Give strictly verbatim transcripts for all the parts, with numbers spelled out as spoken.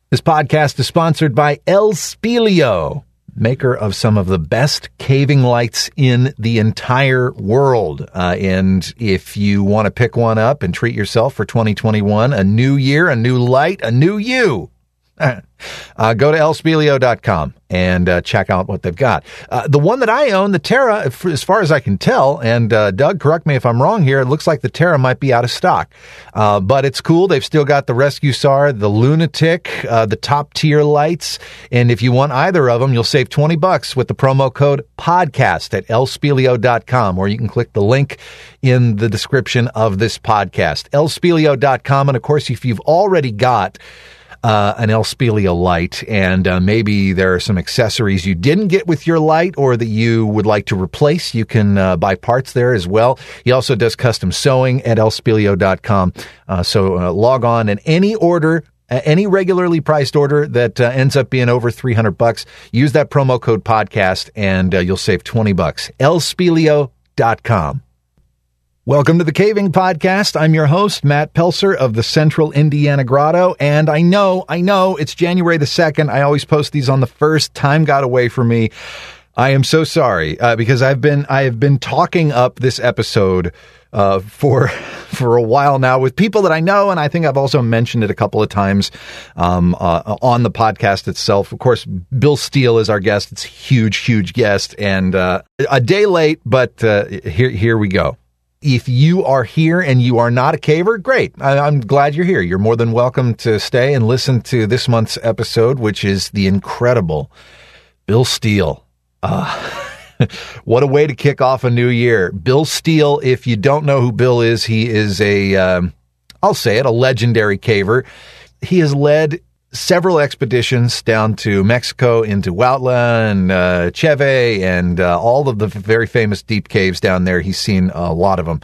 This podcast is sponsored by El Speleo, maker of some of the best caving lights in the entire world. Uh, and if you want to pick one up and treat yourself for twenty twenty-one, a new year, a new light, a new you, uh, go to el speleo dot com and uh, check out what they've got. Uh, the one that I own, the Terra, as far as I can tell, and uh, Doug, correct me if I'm wrong here, it looks like the Terra might be out of stock. Uh, but it's cool. They've still got the Rescue S A R, the Lunatic, uh, the top tier lights. And if you want either of them, you'll save twenty bucks with the promo code podcast at el speleo dot com, or you can click the link in the description of this podcast, el speleo dot com. And of course, if you've already got Uh, an El Speleo light, and uh, maybe there are some accessories you didn't get with your light or that you would like to replace, you can uh, buy parts there as well. He also does custom sewing at el speleo dot com. Uh, so uh, log on, and any order, uh, any regularly priced order that uh, ends up being over three hundred bucks, use that promo code podcast and uh, you'll save twenty bucks. el speleo dot com. Welcome to the Caving Podcast. I'm your host, Matt Pelser of the Central Indiana Grotto. And I know, I know it's January the second. I always post these on the first. Time got away from me. I am so sorry, uh, because I've been, I have been talking up this episode, uh, for, for a while now with people that I know. And I think I've also mentioned it a couple of times, um, uh, on the podcast itself. Of course, Bill Steele is our guest. It's a huge, huge guest, and, uh, a day late, but, uh, here, here we go. If you are here and you are not a caver, great. I, I'm glad you're here. You're more than welcome to stay and listen to this month's episode, which is the incredible Bill Steele. Uh, what a way to kick off a new year. Bill Steele, if you don't know who Bill is, he is a, um, I'll say it, a legendary caver. He has led several expeditions down to Mexico, into Huautla and uh, Cheve, and uh, all of the very famous deep caves down there. He's seen a lot of them.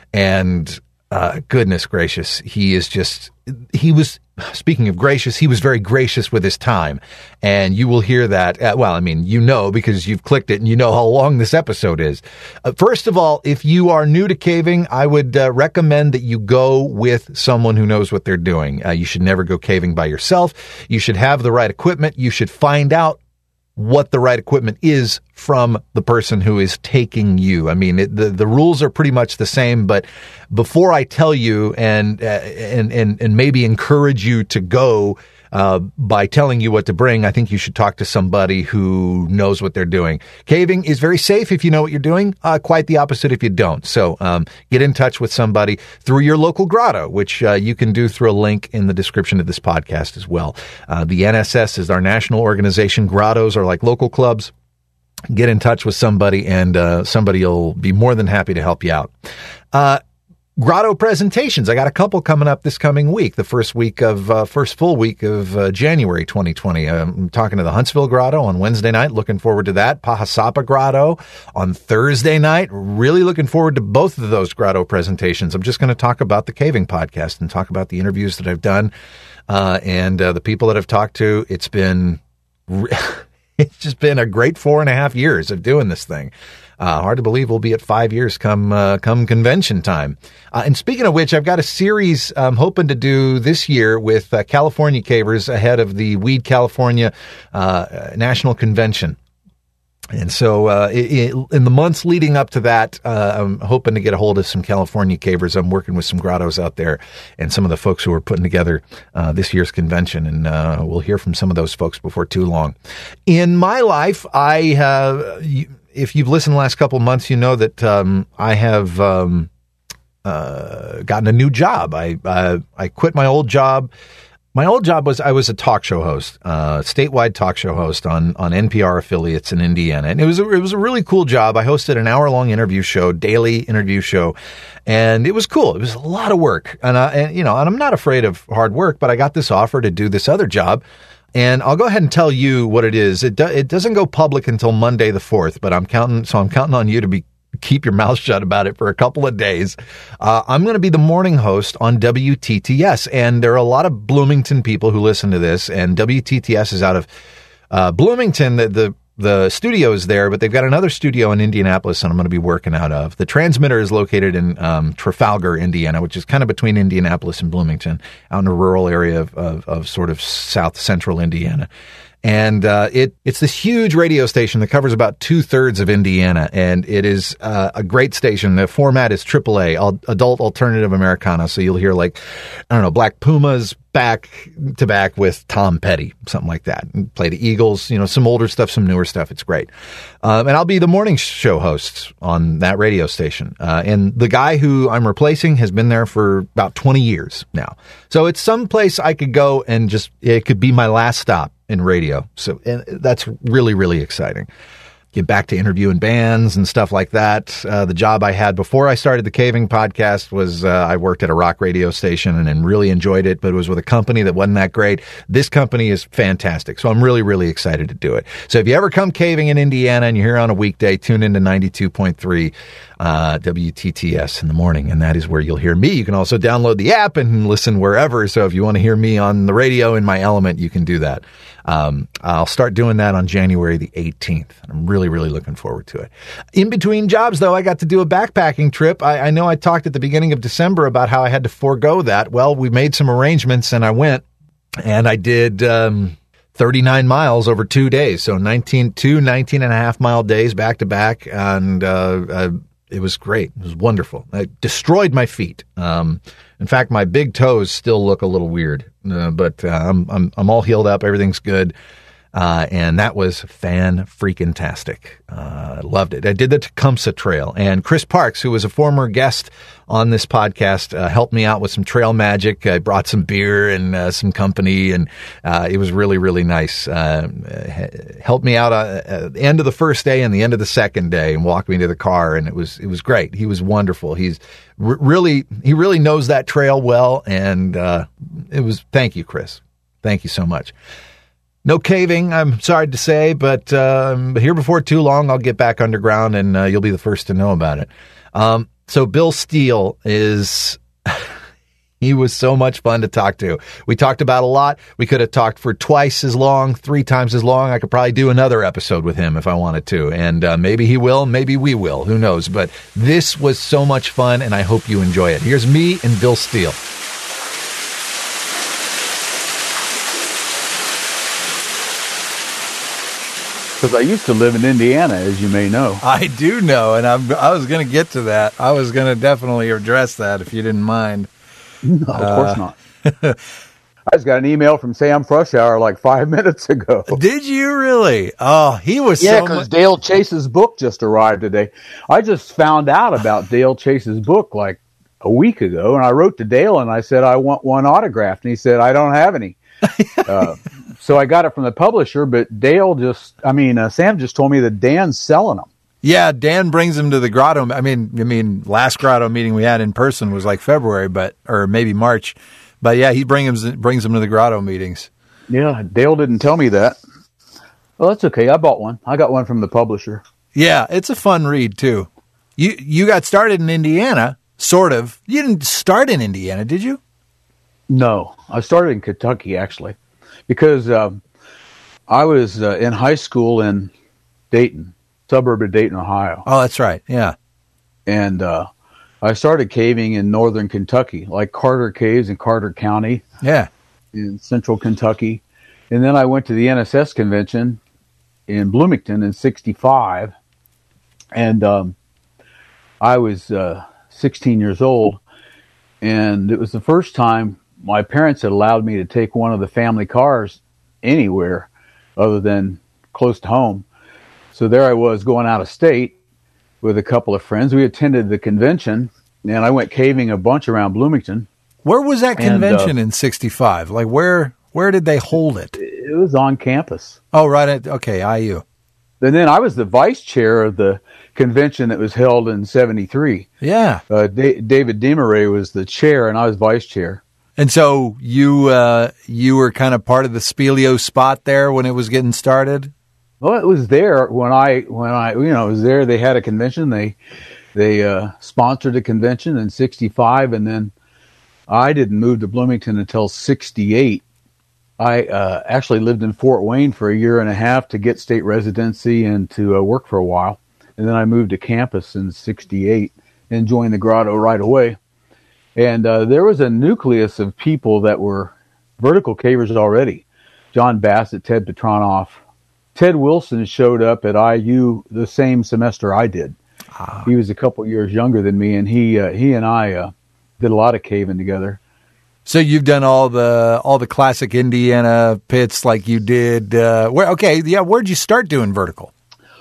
And uh, goodness gracious, he is just, he was, speaking of gracious, he was very gracious with his time. And you will hear that, uh, well, I mean, you know, because you've clicked it and you know how long this episode is. Uh, first of all, if you are new to caving, I would uh, recommend that you go with someone who knows what they're doing. Uh, you should never go caving by yourself. You should have the right equipment. You should find out what the right equipment is from the person who is taking you. I mean, it, the, the rules are pretty much the same, but before I tell you and, uh, and, and, and maybe encourage you to go, uh, by telling you what to bring, I think you should talk to somebody who knows what they're doing. Caving is very safe if you know what you're doing, uh, quite the opposite if you don't. So, um, get in touch with somebody through your local grotto, which, uh, you can do through a link in the description of this podcast as well. Uh, the N S S is our national organization. Grottos are like local clubs. Get in touch with somebody, and uh, somebody will be more than happy to help you out. Uh, grotto presentations. I got a couple coming up this coming week, the first week of, uh, first full week of uh, January twenty twenty. I'm talking to the Huntsville Grotto on Wednesday night. Looking forward to that. Pahasapa Grotto on Thursday night. Really looking forward to both of those grotto presentations. I'm just going to talk about the Caving Podcast and talk about the interviews that I've done, uh, and uh, the people that I've talked to. It's been... Re- It's just been a great four and a half years of doing this thing. Uh, hard to believe we'll be at five years come uh, come convention time. Uh, and speaking of which, I've got a series I'm hoping to do this year with uh, California cavers ahead of the Weed California uh, National Convention. And so uh, it, it, in the months leading up to that, uh, I'm hoping to get a hold of some California cavers. I'm working with some grottos out there and some of the folks who are putting together uh, this year's convention. And uh, we'll hear from some of those folks before too long. In my life, I have, if you've listened the last couple of months, you know that um, I have um, uh, gotten a new job. I, uh, I quit my old job. My old job was I was a talk show host, uh, statewide talk show host on, on N P R affiliates in Indiana. And it was, a, it was a really cool job. I hosted an hour long interview show, daily interview show. And it was cool. It was a lot of work. And, I, and, you know, and I'm not afraid of hard work, but I got this offer to do this other job. And I'll go ahead and tell you what it is. It do, it doesn't go public until Monday the fourth, but I'm counting, so I'm counting on you to be keep your mouth shut about it for a couple of days. Uh, I'm going to be the morning host on W T T S, and there are a lot of Bloomington people who listen to this, and W T T S is out of uh, Bloomington. The, the the studio is there, but they've got another studio in Indianapolis, and I'm going to be working out of. The transmitter is located in um, Trafalgar, Indiana, which is kind of between Indianapolis and Bloomington, out in a rural area of, of, of sort of south central Indiana. And uh, it it's this huge radio station that covers about two thirds of Indiana, and it is uh, a great station. The format is triple A, adult alternative Americana. So you'll hear like, I don't know, Black Pumas back to back with Tom Petty, something like that. And play the Eagles, you know, some older stuff, some newer stuff. It's great. Um, and I'll be the morning show host on that radio station. Uh, and the guy who I'm replacing has been there for about twenty years now. So it's some place I could go and just, it could be my last stop in radio. So and that's really, really exciting. Get back to interviewing bands and stuff like that. Uh, the job I had before I started the Caving podcast was uh, I worked at a rock radio station and, and really enjoyed it, but it was with a company that wasn't that great. This company is fantastic. So I'm really, really excited to do it. So if you ever come caving in Indiana and you're here on a weekday, tune into ninety-two point three uh, W T T S in the morning, and that is where you'll hear me. You can also download the app and listen wherever. So if you want to hear me on the radio in my element, you can do that. Um, I'll start doing that on January the eighteenth. I'm really, really looking forward to it. In between jobs, though, I got to do a backpacking trip. I, I know I talked at the beginning of December about how I had to forego that. Well, we made some arrangements and I went and I did, um, thirty-nine miles over two days. So nineteen, two nineteen and a half mile days back to back. And, uh, uh it was great. It was wonderful. It destroyed my feet. Um, in fact, my big toes still look a little weird, uh, but uh, I'm, I'm, I'm all healed up. Everything's good. Uh, and that was fan-freaking-tastic. Uh, loved it. I did the Tecumseh Trail, and Chris Parks, who was a former guest on this podcast, uh, helped me out with some trail magic. I brought some beer and uh, some company, and uh, it was really, really nice. Uh, helped me out uh, at the end of the first day and the end of the second day, and walked me to the car, and it was it was great. He was wonderful. He's r- really he really knows that trail well, and uh, it was. Thank you, Chris. Thank you so much. No caving, I'm sorry to say, but um, here before too long, I'll get back underground and uh, you'll be the first to know about it. Um, so Bill Steele is, he was so much fun to talk to. We talked about a lot. We could have talked for twice as long, three times as long. I could probably do another episode with him if I wanted to. And uh, maybe he will, maybe we will, who knows. But this was so much fun and I hope you enjoy it. Here's me and Bill Steele. Because I used to live in Indiana, as you may know. I do know, and I'm, I was going to get to that. I was going to definitely address that if you didn't mind. No, of uh, course not. I just got an email from Sam Freshour like five minutes ago. Did you really? Oh, he was yeah, so because much- Dale Chase's book just arrived today. I just found out about Dale Chase's book like a week ago, and I wrote to Dale and I said, I want one autographed. And he said, I don't have any. uh, so I got it from the publisher, but Dale just, I mean, uh, Sam just told me that Dan's selling them. Yeah, Dan brings them to the grotto. I mean, I mean, last grotto meeting we had in person was like February, but or maybe March. But yeah, he brings them, brings them to the grotto meetings. Yeah, Dale didn't tell me that. Well, that's okay. I bought one. I got one from the publisher. Yeah, it's a fun read too. You you got started in Indiana, sort of. You didn't start in Indiana, did you? No, I started in Kentucky, actually, because um, I was uh, in high school in Dayton, suburb of Dayton, Ohio. Oh, that's right. Yeah. And uh, I started caving in northern Kentucky, like Carter Caves in Carter County. Yeah. In central Kentucky. And then I went to the N S S convention in Bloomington in sixty-five. And um, I was uh, sixteen years old. And it was the first time my parents had allowed me to take one of the family cars anywhere other than close to home. So there I was going out of state with a couple of friends. We attended the convention, and I went caving a bunch around Bloomington. Where was that convention and, uh, in sixty-five? Like where where did they hold it? It was on campus. Oh, right. At, okay, I U. And then I was the vice chair of the convention that was held in seventy-three. Yeah. Uh, D- David Desmarais was the chair, and I was vice chair. And so you uh, you were kind of part of the Speleo spot there when it was getting started? Well, it was there when I when I you know it was there. They had a convention. They they uh, sponsored a convention in sixty-five, and then I didn't move to Bloomington until sixty-eight. I uh, actually lived in Fort Wayne for a year and a half to get state residency and to uh, work for a while. And then I moved to campus in sixty-eight and joined the Grotto right away. And uh, there was a nucleus of people that were vertical cavers already. John Bassett, Ted Petronoff. Ted Wilson showed up at I U the same semester I did. Ah. He was a couple years younger than me, and he uh, he and I uh, did a lot of caving together. So you've done all the all the classic Indiana pits like you did. Uh, where okay, yeah. Where'd you start doing vertical?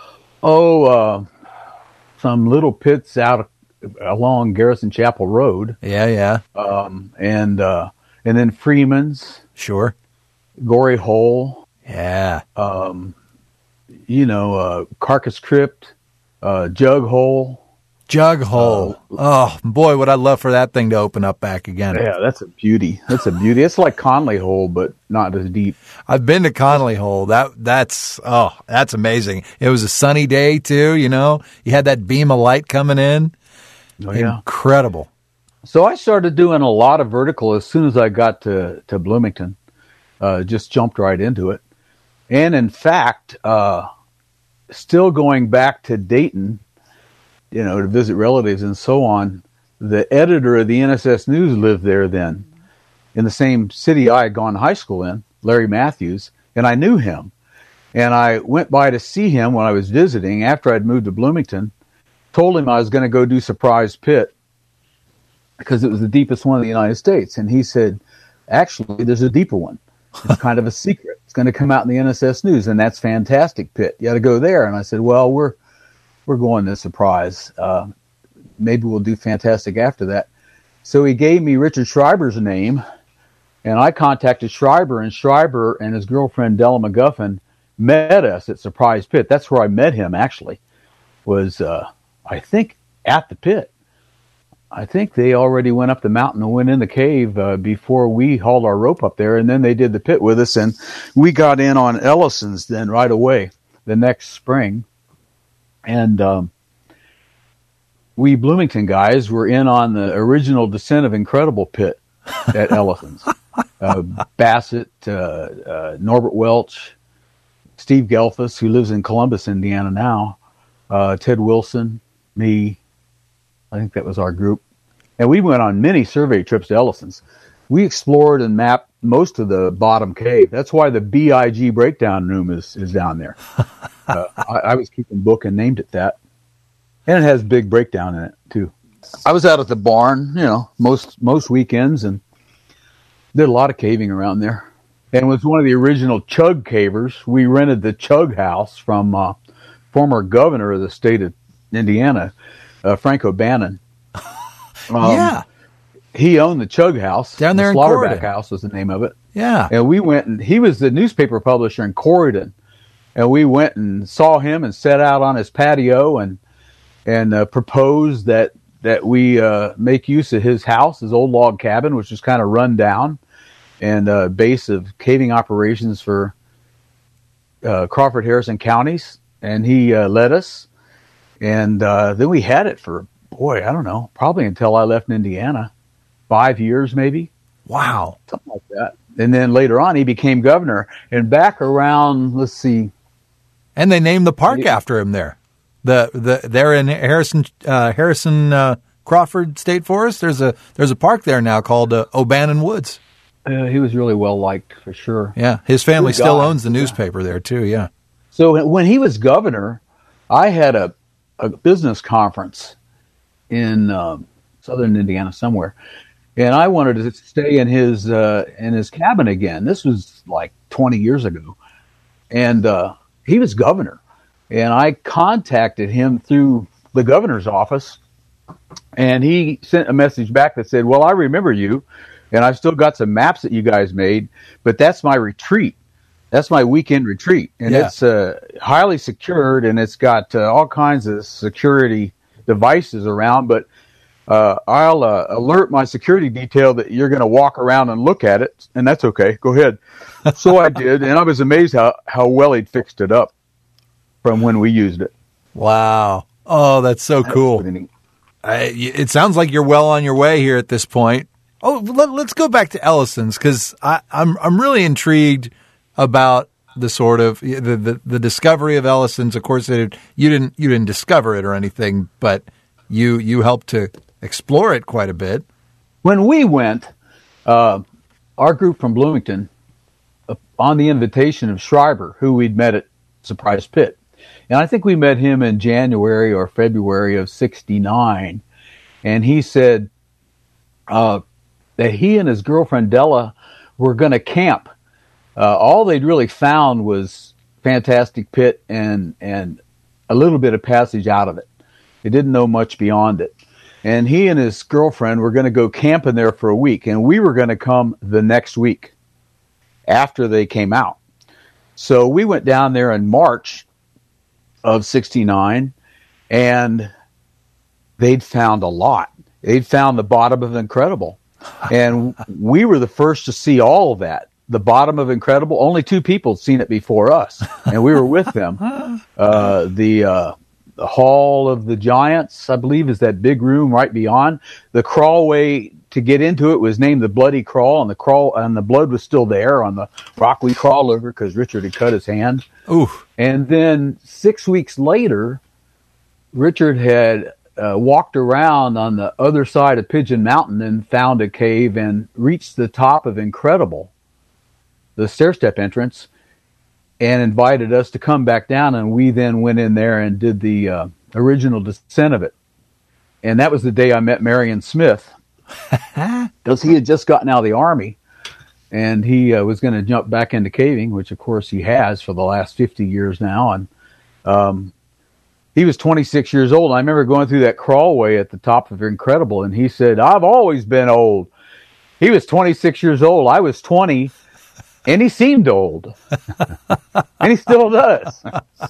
Oh, uh, some little pits out along Garrison Chapel Road. Yeah, yeah. Um, and uh, and then Freeman's. Sure. Gory Hole. Yeah. Um, you know, uh, Carcass Crypt, uh, Jug Hole. Jug Hole. Uh, oh, boy, would I love for that thing to open up back again. Yeah, that's a beauty. That's a beauty. It's like Conley Hole, but not as deep. I've been to Conley Hole. That That's, oh, that's amazing. It was a sunny day, too, you know. You had that beam of light coming in. Oh, yeah. Incredible. So I started doing a lot of vertical as soon as I got to, to Bloomington. Uh, just jumped right into it. And in fact, uh, still going back to Dayton, you know, to visit relatives and so on, the editor of the N S S News lived there then, in the same city I had gone to high school in, Larry Matthews, and I knew him. And I went by to see him when I was visiting after I'd moved to Bloomington, told him I was going to go do Surprise Pit because it was the deepest one in the United States. And he said, actually, there's a deeper one. It's kind of a secret. It's going to come out in the N S S News, and that's Fantastic Pit. You got to go there. And I said, well, we're we're going to Surprise. Uh, maybe we'll do Fantastic after that. So he gave me Richard Schreiber's name, and I contacted Schreiber, and Schreiber and his girlfriend Della McGuffin met us at Surprise Pit. That's where I met him, actually, was, uh, I think, at the pit. I think they already went up the mountain and went in the cave uh, before we hauled our rope up there, and then they did the pit with us, and we got in on Ellison's then right away the next spring. And um, we Bloomington guys were in on the original Descent of Incredible pit at Ellison's. uh, Bassett, uh, uh, Norbert Welch, Steve Gelfus, who lives in Columbus, Indiana now, uh, Ted Wilson, me. I think that was our group. And we went on many survey trips to Ellison's. We explored and mapped most of the bottom cave. That's why the B I G breakdown room is, is down there. uh, I, I was keeping a book and named it that. And it has big breakdown in it, too. I was out at the barn, you know, most most weekends and did a lot of caving around there. And was one of the original Chug cavers. We rented the Chug house from uh, former governor of the state of Indiana, Uh, Frank O'Bannon. Um, yeah. He owned the Chug House. Down there the in Slaughterback Corydon. House was the name of it. Yeah. And we went and he was the newspaper publisher in Corydon. And we went and saw him and sat out on his patio and and uh, proposed that, that we uh, make use of his house, his old log cabin, which was kind of run down, and a uh, base of caving operations for uh, Crawford, Harrison counties. And he uh, let us. And uh, then we had it for, boy, I don't know, probably until I left Indiana. Five years, maybe. Wow. Something like that. And then later on, he became governor. And back around, let's see. And they named the park Yeah. after him there. The the They're in Harrison uh, Harrison uh, Crawford State Forest. There's a there's a park there now called uh, O'Bannon Woods. Uh, he was really well liked, for sure. Yeah. His family Good still guy. owns the newspaper there, too. Yeah. So when he was governor, I had a, a business conference in um, southern Indiana somewhere. And I wanted to stay in his uh, in his cabin again. This was like twenty years ago. And uh, he was governor. And I contacted him through the governor's office. And he sent a message back that said, well, I remember you. And I've still got some maps that you guys made. But that's my retreat. That's my weekend retreat. And Yeah. it's uh, highly secured. And it's got uh, all kinds of security devices around. But Uh, I'll uh, alert my security detail that you're going to walk around and look at it, and that's okay. Go ahead. So I did, and I was amazed how, how well he'd fixed it up from when we used it. Wow. Oh, that's so That was cool. pretty neat. I, it sounds like you're well on your way here at this point. Oh, let, let's go back to Ellison's because I'm I'm really intrigued about the sort of the, the the discovery of Ellison's. Of course, it, you didn't you didn't discover it or anything, but you you helped to explore it quite a bit. When we went, uh, our group from Bloomington, uh, on the invitation of Schreiber, who we'd met at Surprise Pit, and I think we met him in January or February of sixty-nine, and he said uh, that he and his girlfriend Della were going to camp. Uh, all they'd really found was Fantastic Pit and and a little bit of passage out of it. They didn't know much beyond it. And he and his girlfriend were going to go camping there for a week, and we were going to come the next week after they came out. So we went down there in March of sixty-nine, and they'd found a lot. They'd found the bottom of Incredible. And we were the first to see all of that. The bottom of Incredible, only two people had seen it before us, and we were with them. Uh, the, uh, the Hall of the Giants, I believe, is that big room right beyond. The crawlway to get into it was named the Bloody Crawl, and the crawl and the blood was still there on the rock we crawled over because Richard had cut his hand. Oof. And then six weeks later, Richard had uh, walked around on the other side of Pigeon Mountain and found a cave and reached the top of Incredible, the stair-step entrance, and invited us to come back down, and we then went in there and did the uh, original descent of it. And that was the day I met Marion Smith, because he had just gotten out of the Army, and he uh, was going to jump back into caving, which of course he has for the last fifty years now. And um, he was twenty-six years old. I remember going through that crawlway at the top of Incredible, and he said, "I've always been old." He was twenty-six years old. I was twenty. And he seemed old. And he still does.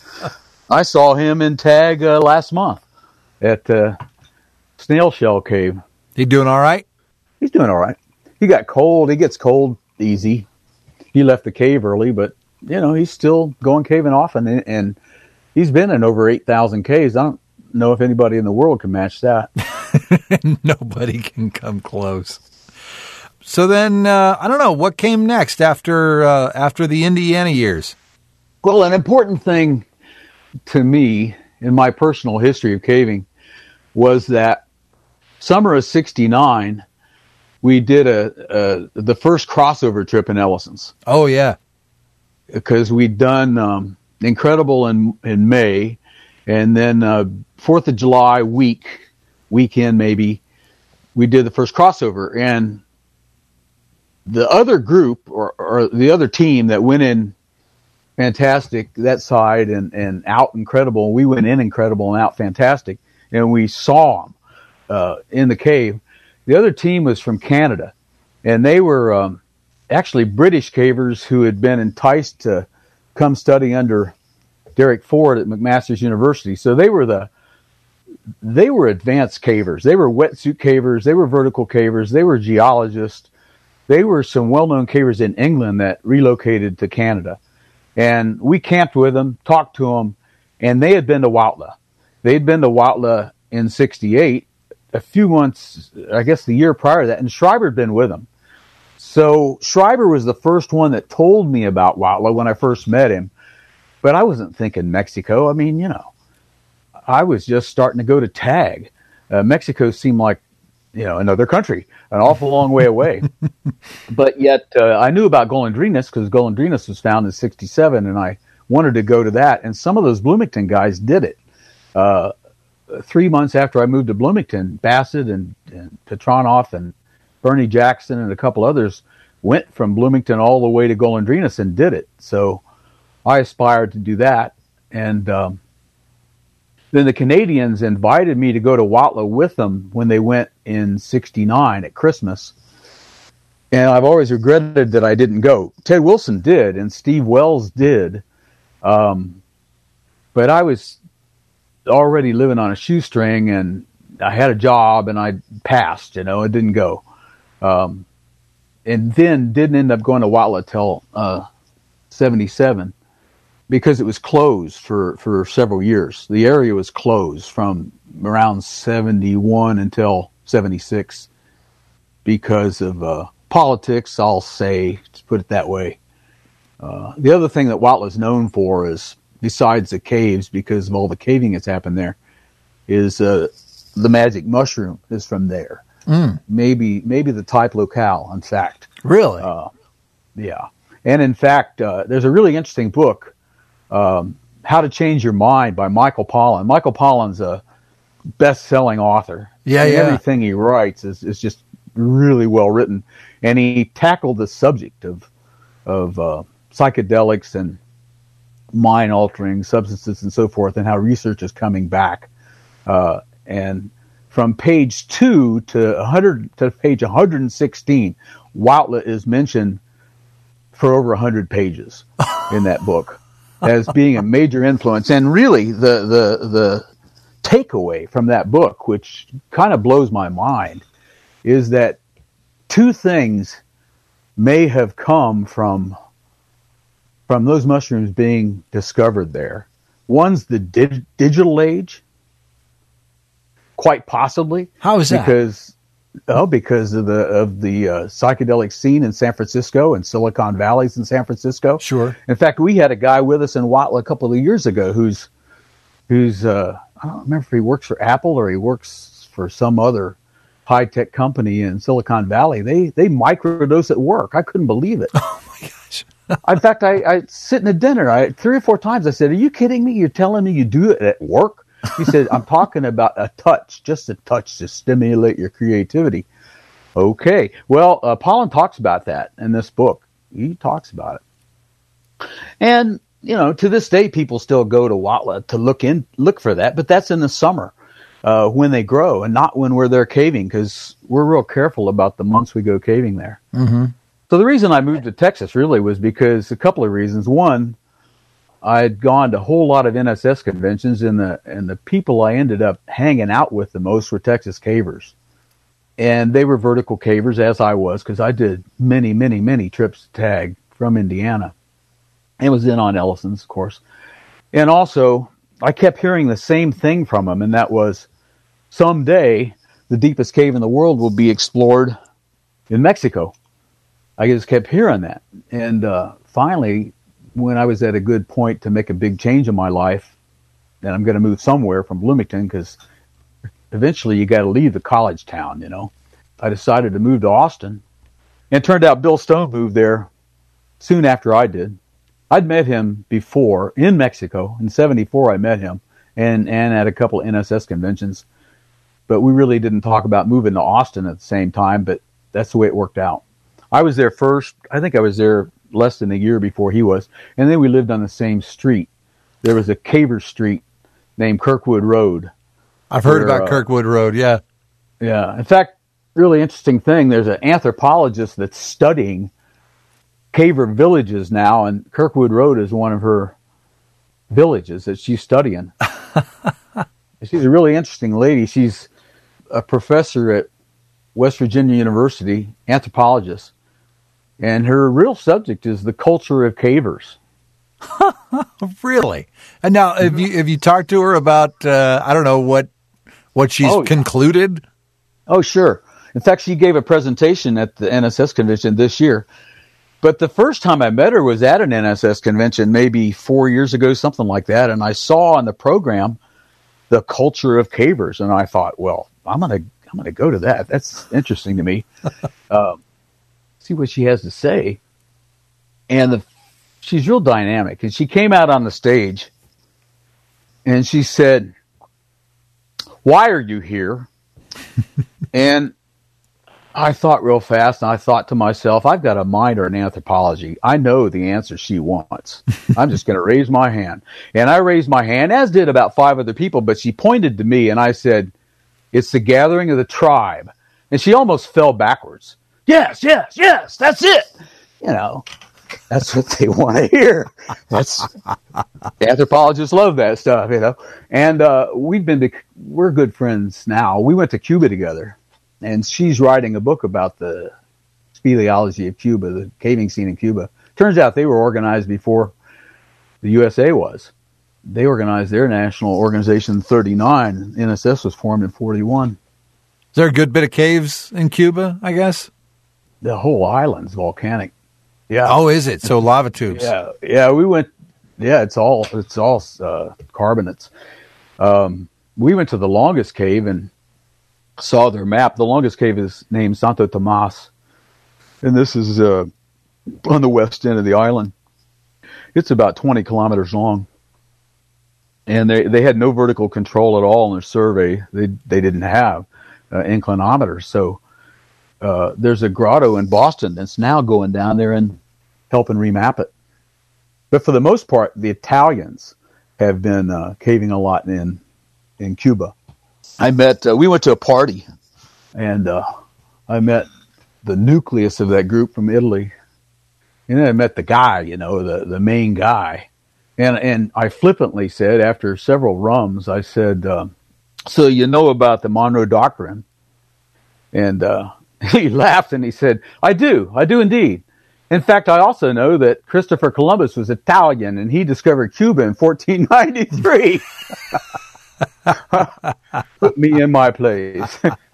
I saw him in Tag uh, last month at uh, Snail Shell Cave. He doing all right? He's doing all right. He got cold. He gets cold easy. He left the cave early, but, you know, he's still going caving often. And, and he's been in over eight thousand caves. I don't know if anybody in the world can match that. Nobody can come close. So then, uh, I don't know, what came next after uh, after the Indiana years? Well, an important thing to me in my personal history of caving was that summer of sixty-nine, we did a, a the first crossover trip in Ellison's. Oh, yeah. Because we'd done um, Incredible in, in May, and then uh, fourth of July week, weekend maybe, we did the first crossover. And the other group or, or the other team that went in Fantastic that side and, and out Incredible, we went in Incredible and out Fantastic, and we saw them uh, in the cave. The other team was from Canada, and they were um, actually British cavers who had been enticed to come study under Derek Ford at McMaster's University. So they were the they were advanced cavers. They were wetsuit cavers. They were vertical cavers. They were geologists. They were some well-known cavers in England that relocated to Canada. And we camped with them, talked to them, and they had been to Huautla. They'd been to Huautla in sixty-eight, a few months, I guess the year prior to that, and Schreiber had been with them. So Schreiber was the first one that told me about Huautla when I first met him. But I wasn't thinking Mexico. I mean, you know, I was just starting to go to Tag. Uh, Mexico seemed like, you know, another country, an awful long way away. But yet uh, I knew about Golondrinas because Golondrinas was found in sixty-seven, and I wanted to go to that. And some of those Bloomington guys did it. Uh, three months after I moved to Bloomington, Bassett and, and Petronoff and Bernie Jackson and a couple others went from Bloomington all the way to Golondrinas and did it. So I aspired to do that. And um, then the Canadians invited me to go to Huautla with them when they went in sixty-nine at Christmas. And I've always regretted that I didn't go. Ted Wilson did, and Steve Wells did. Um, but I was already living on a shoestring, and I had a job, and I passed, you know, it didn't go. Um, and then didn't end up going to Huautla till uh, seventy-seven. Because it was closed for, for several years. The area was closed from around seventy-one until seventy-six. because of uh, politics, I'll say, to put it that way. Uh, the other thing that Huautla is known for is, besides the caves, because of all the caving that's happened there, is uh, the magic mushroom is from there. Mm. Maybe maybe the type locale, in fact. Really? Uh, yeah. And in fact, uh, there's a really interesting book, um, How to Change Your Mind by Michael Pollan. Michael Pollan's a best-selling author. Yeah, and yeah. Everything he writes is, is just really well written. And he tackled the subject of of uh, psychedelics and mind-altering substances and so forth, and how research is coming back. Uh, and from page two to one hundred to page one hundred sixteen, Huautla is mentioned for over one hundred pages in that book as being a major influence. And really, the the the takeaway from that book, which kind of blows my mind, is that two things may have come from from those mushrooms being discovered there. One's the dig- digital age, quite possibly. How is that? Because oh, because of the of the uh, psychedelic scene in San Francisco and Silicon Valley's in San Francisco. Sure. In fact, we had a guy with us in Huautla a couple of years ago who's who's uh, I don't remember if he works for Apple or he works for some other high tech company in Silicon Valley. They they microdose at work. I couldn't believe it. Oh my gosh. In fact, I, I sitting at dinner, I three or four times I said, "Are you kidding me? You're telling me you do it at work?" He said, "I'm talking about a touch, just a touch to stimulate your creativity." Okay. Well, uh, Pollan talks about that in this book. He talks about it. And, you know, to this day, people still go to Huautla to look in, look for that, but that's in the summer, uh, when they grow and not when we're there caving, because we're real careful about the months we go caving there. Mm-hmm. So the reason I moved to Texas really was because a couple of reasons. One, I'd gone to a whole lot of N S S conventions, and the and the people I ended up hanging out with the most were Texas cavers. And they were vertical cavers, as I was, because I did many, many, many trips to tag from Indiana. It was in on Ellison's, of course. And also, I kept hearing the same thing from them, and that was, someday, the deepest cave in the world will be explored in Mexico. I just kept hearing that. And uh, finally, when I was at a good point to make a big change in my life, and I'm going to move somewhere from Bloomington, because eventually you got to leave the college town, you know. I decided to move to Austin. And it turned out Bill Stone moved there soon after I did. I'd met him before in Mexico. In seventy-four, I met him, and, and at a couple of N S S conventions. But we really didn't talk about moving to Austin at the same time, but that's the way it worked out. I was there first. I think I was there less than a year before he was. And then we lived on the same street. There was a caver street named Kirkwood Road. I've heard where, about uh, Kirkwood Road, yeah. Yeah. In fact, really interesting thing, there's an anthropologist that's studying caver villages now, and Kirkwood Road is one of her villages that she's studying. She's a really interesting lady. She's a professor at West Virginia University, anthropologist. And her real subject is the culture of cavers. Really? And now, have you have you talked to her about, uh, I don't know, what what she's Oh, yeah. concluded? Oh, sure. In fact, she gave a presentation at the N S S convention this year. But the first time I met her was at an N S S convention, maybe four years ago, something like that. And I saw on the program the culture of cavers, and I thought, well, I'm gonna I'm gonna go to that. That's interesting to me. um, see what she has to say. And the, she's real dynamic. And she came out on the stage, and she said, "Why are you here?" And I thought real fast, and I thought to myself, I've got a minor in anthropology. I know the answer she wants. I'm just going to raise my hand. And I raised my hand, as did about five other people, but she pointed to me, and I said, "It's the gathering of the tribe." And she almost fell backwards. Yes, yes, yes, that's it. You know, that's what they want to hear. That's anthropologists love that stuff, you know. And uh, we've been to, we're good friends now. We went to Cuba together. And she's writing a book about the speleology of Cuba, the caving scene in Cuba. Turns out they were organized before the U S A was. They organized their national organization in thirty-nine. N S S was formed in forty-one. Is there a good bit of caves in Cuba, I guess? The whole island's volcanic. Yeah. Oh, is it? So lava tubes. Yeah. Yeah. We went, yeah, it's all, it's all, uh, carbonates. Um, we went to the longest cave and saw their map. The longest cave is named Santo Tomas. And this is, uh, on the west end of the island. It's about twenty kilometers long. And they, they had no vertical control at all in their survey. They, they didn't have, uh, inclinometers. So, Uh, there's a grotto in Boston that's now going down there and helping remap it. But for the most part, the Italians have been uh, caving a lot in in Cuba. I met, uh, we went to a party, and uh, I met the nucleus of that group from Italy. And then I met the guy, you know, the, the main guy. And, and I flippantly said, after several rums, I said, uh, so you know about the Monroe Doctrine? And uh he laughed and he said, I do. I do indeed. In fact, I also know that Christopher Columbus was Italian and he discovered Cuba in fourteen ninety-three. Put me in my place.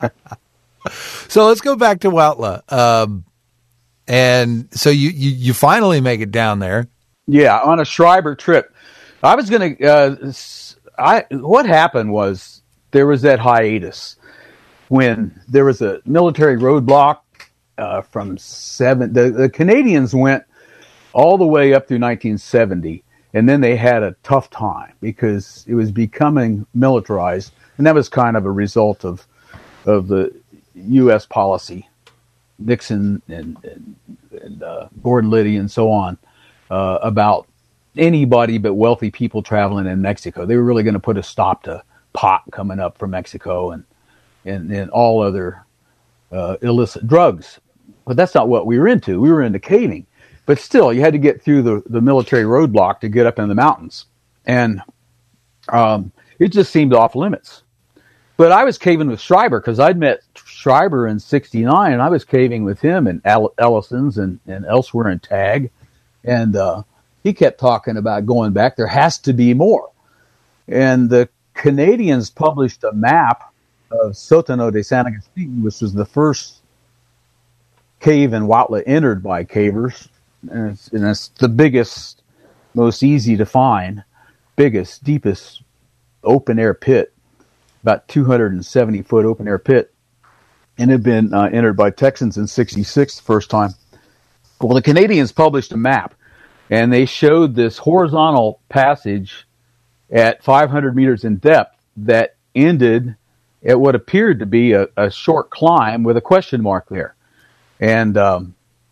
So let's go back to Huautla. Um, and so you, you, you finally make it down there. Yeah, on a Schreiber trip. I was going to, uh, I, what happened was there was that hiatus when there was a military roadblock uh, from seven. The, the Canadians went all the way up through nineteen seventy, and then they had a tough time because it was becoming militarized, and that was kind of a result of of the U S policy, Nixon and, and, and uh, Gordon Liddy and so on, uh, about anybody but wealthy people traveling in Mexico. They were really going to put a stop to pot coming up from Mexico and And, and all other uh, illicit drugs. But that's not what we were into. We were into caving. But still, you had to get through the, the military roadblock to get up in the mountains. And um, it just seemed off limits. But I was caving with Schreiber because I'd met Schreiber in sixty-nine, and I was caving with him in Ellison's and, and elsewhere in Tag. And uh, he kept talking about going back. There has to be more. And the Canadians published a map of Sótano de San Agustin, which was the first cave in Huautla entered by cavers. And it's, and it's the biggest, most easy to find, biggest, deepest open-air pit, about two hundred seventy foot open-air pit. And it had been uh, entered by Texans in sixty-six the first time. Well, the Canadians published a map, and they showed this horizontal passage at five hundred meters in depth that ended at what appeared to be a, a short climb with a question mark there. And um,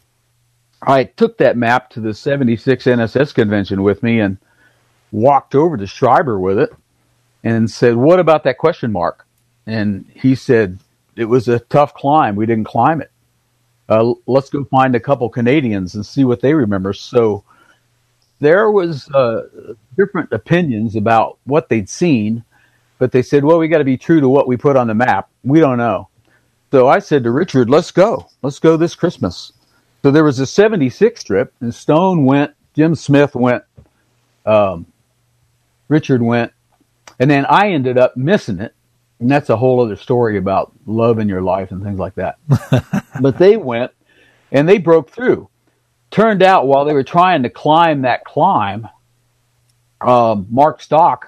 I took that map to the seventy-six N S S convention with me and walked over to Schreiber with it and said, what about that question mark? And he said, it was a tough climb. We didn't climb it. Uh, let's go find a couple Canadians and see what they remember. So there was uh, different opinions about what they'd seen. But they said, well, we got to be true to what we put on the map. We don't know. So I said to Richard, let's go. Let's go this Christmas. So there was a seventy-six trip, and Stone went, Jim Smith went, um, Richard went, and then I ended up missing it. And that's a whole other story about love in your life and things like that. But they went, and they broke through. Turned out while they were trying to climb that climb, um, Mark Stock,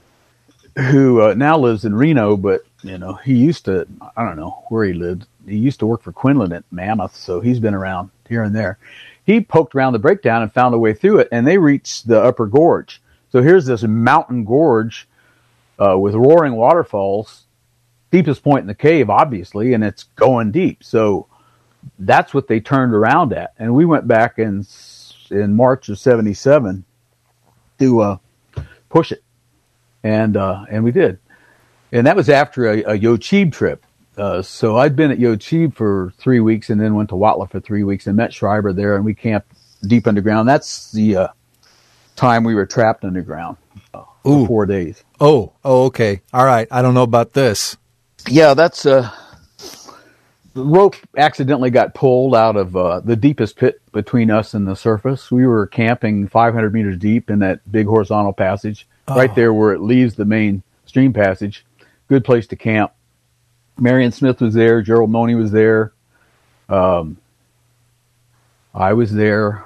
who uh, now lives in Reno, but, you know, he used to, I don't know where he lived. He used to work for Quinlan at Mammoth, so he's been around here and there. He poked around the breakdown and found a way through it, and they reached the upper gorge. So here's this mountain gorge uh, with roaring waterfalls, deepest point in the cave, obviously, and it's going deep. So that's what they turned around at. And we went back in, in March of seventy-seven to uh, push it. And uh, and we did. And that was after a, a Yochib trip. Uh, so I'd been at Yochib for three weeks and then went to Huautla for three weeks and met Schreiber there, and we camped deep underground. That's the uh, time we were trapped underground uh, for four days. Oh, oh, okay. All right. I don't know about this. Yeah, that's... Uh, the rope accidentally got pulled out of uh, the deepest pit between us and the surface. We were camping five hundred meters deep in that big horizontal passage. Oh. Right there where it leaves the main stream passage. Good place to camp. Marion Smith was there. Gerald Money was there. Um, I was there.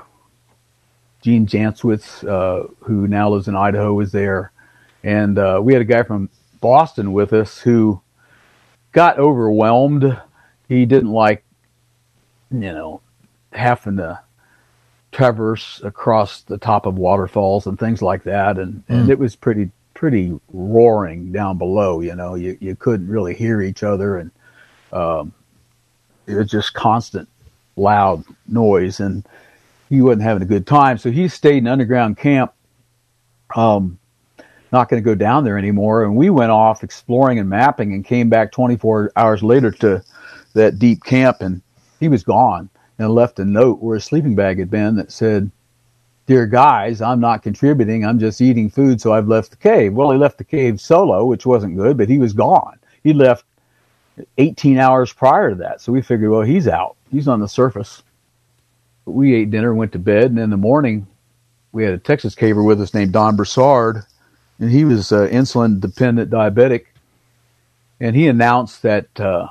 Gene Janswitz, uh, who now lives in Idaho, was there. And uh, we had a guy from Boston with us who got overwhelmed. He didn't like, you know, having to traverse across the top of waterfalls and things like that. And, mm. and it was pretty, pretty roaring down below, you know, you, you couldn't really hear each other. And um, it was just constant loud noise, and he wasn't having a good time. So he stayed in underground camp, um, not going to go down there anymore. And we went off exploring and mapping and came back twenty-four hours later to that deep camp, and he was gone, and left a note where a sleeping bag had been that said, "Dear guys, I'm not contributing. I'm just eating food, so I've left the cave." Well, he left the cave solo, which wasn't good, but he was gone. He left eighteen hours prior to that. So we figured, well, he's out. He's on the surface. We ate dinner, went to bed, and in the morning, we had a Texas caver with us named Don Broussard, and he was uh, insulin-dependent diabetic, and he announced that uh,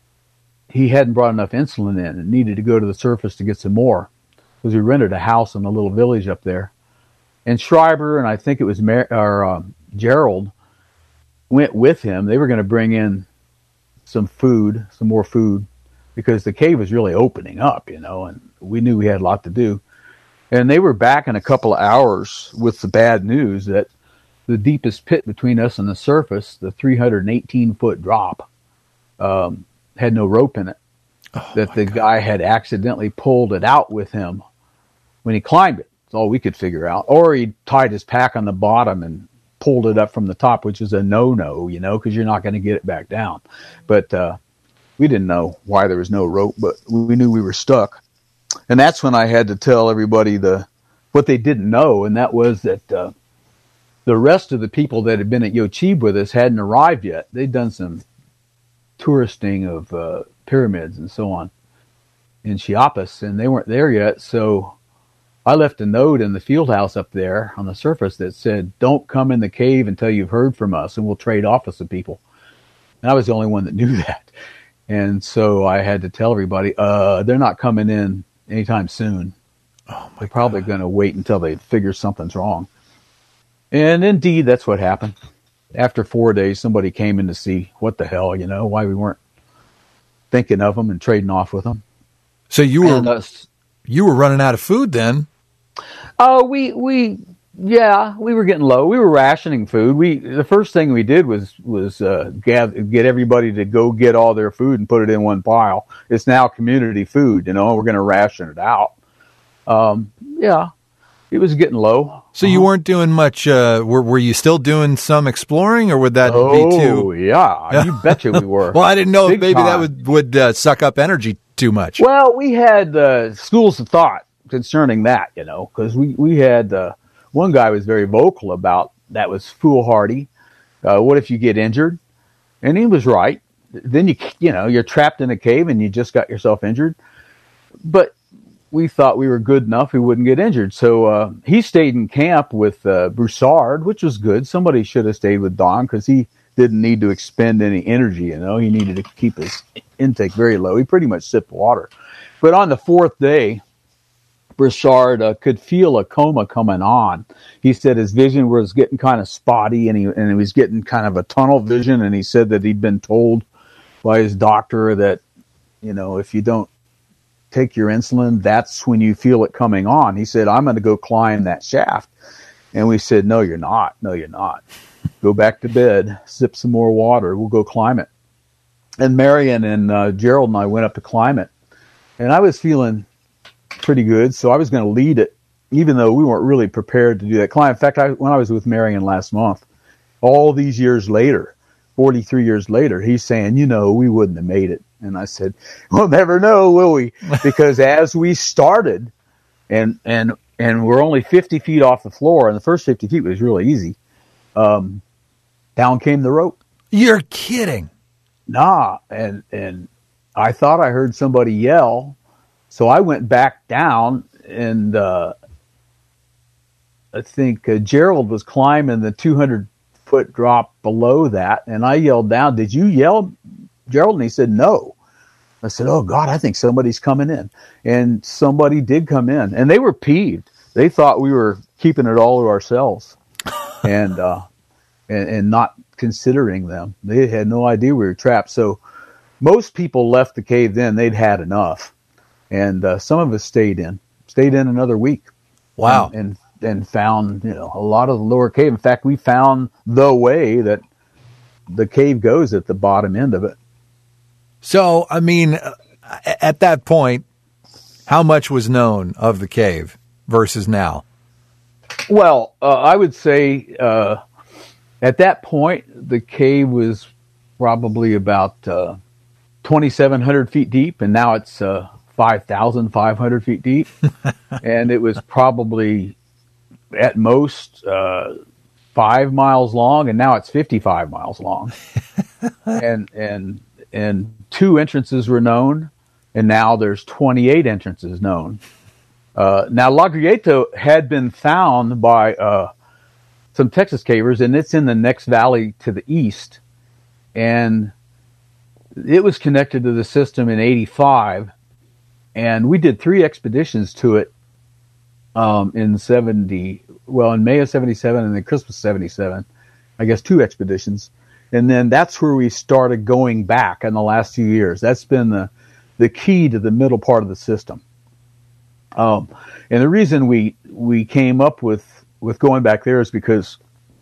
he hadn't brought enough insulin in and needed to go to the surface to get some more, because we rented a house in a little village up there. And Schreiber, and I think it was Mar- or, uh, Gerald, went with him. They were going to bring in some food, some more food, because the cave was really opening up, you know, and we knew we had a lot to do. And they were back in a couple of hours with the bad news that the deepest pit between us and the surface, the three hundred eighteen foot drop, um, had no rope in it. Oh, that the God. guy had accidentally pulled it out with him when he climbed it. That's all we could figure out. Or he tied his pack on the bottom and pulled it up from the top, which is a no-no, you know, because you're not going to get it back down. But uh, we didn't know why there was no rope, but we knew we were stuck. And that's when I had to tell everybody the what they didn't know, and that was that uh, the rest of the people that had been at Yochib with us hadn't arrived yet. They'd done some touristing of uh, pyramids and so on in Chiapas, and they weren't there yet. So I left a note in the field house up there on the surface that said, "Don't come in the cave until you've heard from us, and we'll trade off with some people." And I was the only one that knew that. And so I had to tell everybody, uh, they're not coming in anytime soon. Oh, they're probably going to wait until they figure something's wrong. And indeed, that's what happened. After four days, somebody came in to see what the hell, you know, why we weren't thinking of them and trading off with them. So you were and, uh, you were running out of food then? Oh, we we yeah, we were getting low. We were rationing food. We the first thing we did was was uh, gather, get everybody to go get all their food and put it in one pile. It's now community food, you know. We're going to ration it out. Um, yeah, it was getting low. So you weren't doing much. Uh, were Were you still doing some exploring, or would that oh, be too? Oh yeah, you betcha we were. Well, I didn't know Big if maybe time. that would would uh, suck up energy too much. Well, we had uh, schools of thought concerning that, you know, because we we had uh, one guy was very vocal about that was foolhardy. Uh, what if you get injured? And he was right. Then you you know you're trapped in a cave and you just got yourself injured. But we thought we were good enough we wouldn't get injured. So uh, he stayed in camp with uh, Broussard, which was good. Somebody should have stayed with Don because he didn't need to expend any energy, you know. He needed to keep his intake very low. He pretty much sipped water. But on the fourth day, Broussard uh, could feel a coma coming on. He said his vision was getting kind of spotty, and he, and he was getting kind of a tunnel vision, and he said that he'd been told by his doctor that, you know, if you don't take your insulin, that's when you feel it coming on. He said, I'm going to go climb that shaft. And we said, no, you're not. No, you're not. Go back to bed, sip some more water. We'll go climb it. And Marion and uh, Gerald and I went up to climb it. And I was feeling pretty good, so I was going to lead it, even though we weren't really prepared to do that climb. In fact, I, when I was with Marion last month, all these years later, forty-three years later, he's saying, you know, we wouldn't have made it. And I said, we'll never know, will we? Because as we started, and and and we're only fifty feet off the floor, and the first fifty feet was really easy, um, down came the rope. You're kidding. Nah, and and I thought I heard somebody yell, so I went back down, and uh, I think uh, Gerald was climbing the two hundred foot drop below that, and I yelled down, did you yell, Gerald? And he said, no. I said, oh, God, I think somebody's coming in. And somebody did come in. And they were peeved. They thought we were keeping it all to ourselves and, uh, and, and not considering them. They had no idea we were trapped. So most people left the cave then. They'd had enough. And uh, some of us stayed in, stayed in another week. Wow. And, and, and found, you know, a lot of the lower cave. In fact, we found the way that the cave goes at the bottom end of it. So, I mean, at that point, how much was known of the cave versus now? Well, uh, I would say uh, at that point, the cave was probably about uh, twenty-seven hundred feet deep, and now it's uh, five thousand five hundred feet deep. And it was probably at most uh, five miles long, and now it's fifty-five miles long. and and and two entrances were known, and now there's twenty-eight entrances known. Uh, now, La Grieto had been found by uh, some Texas cavers, and it's in the next valley to the east. And it was connected to the system in eighty-five, and we did three expeditions to it um, in seventy, well, in May of seventy-seven and then Christmas seventy-seven. I guess two expeditions. And then that's where we started going back in the last few years. That's been the, the key to the middle part of the system. Um, and the reason we, we came up with, with going back there is because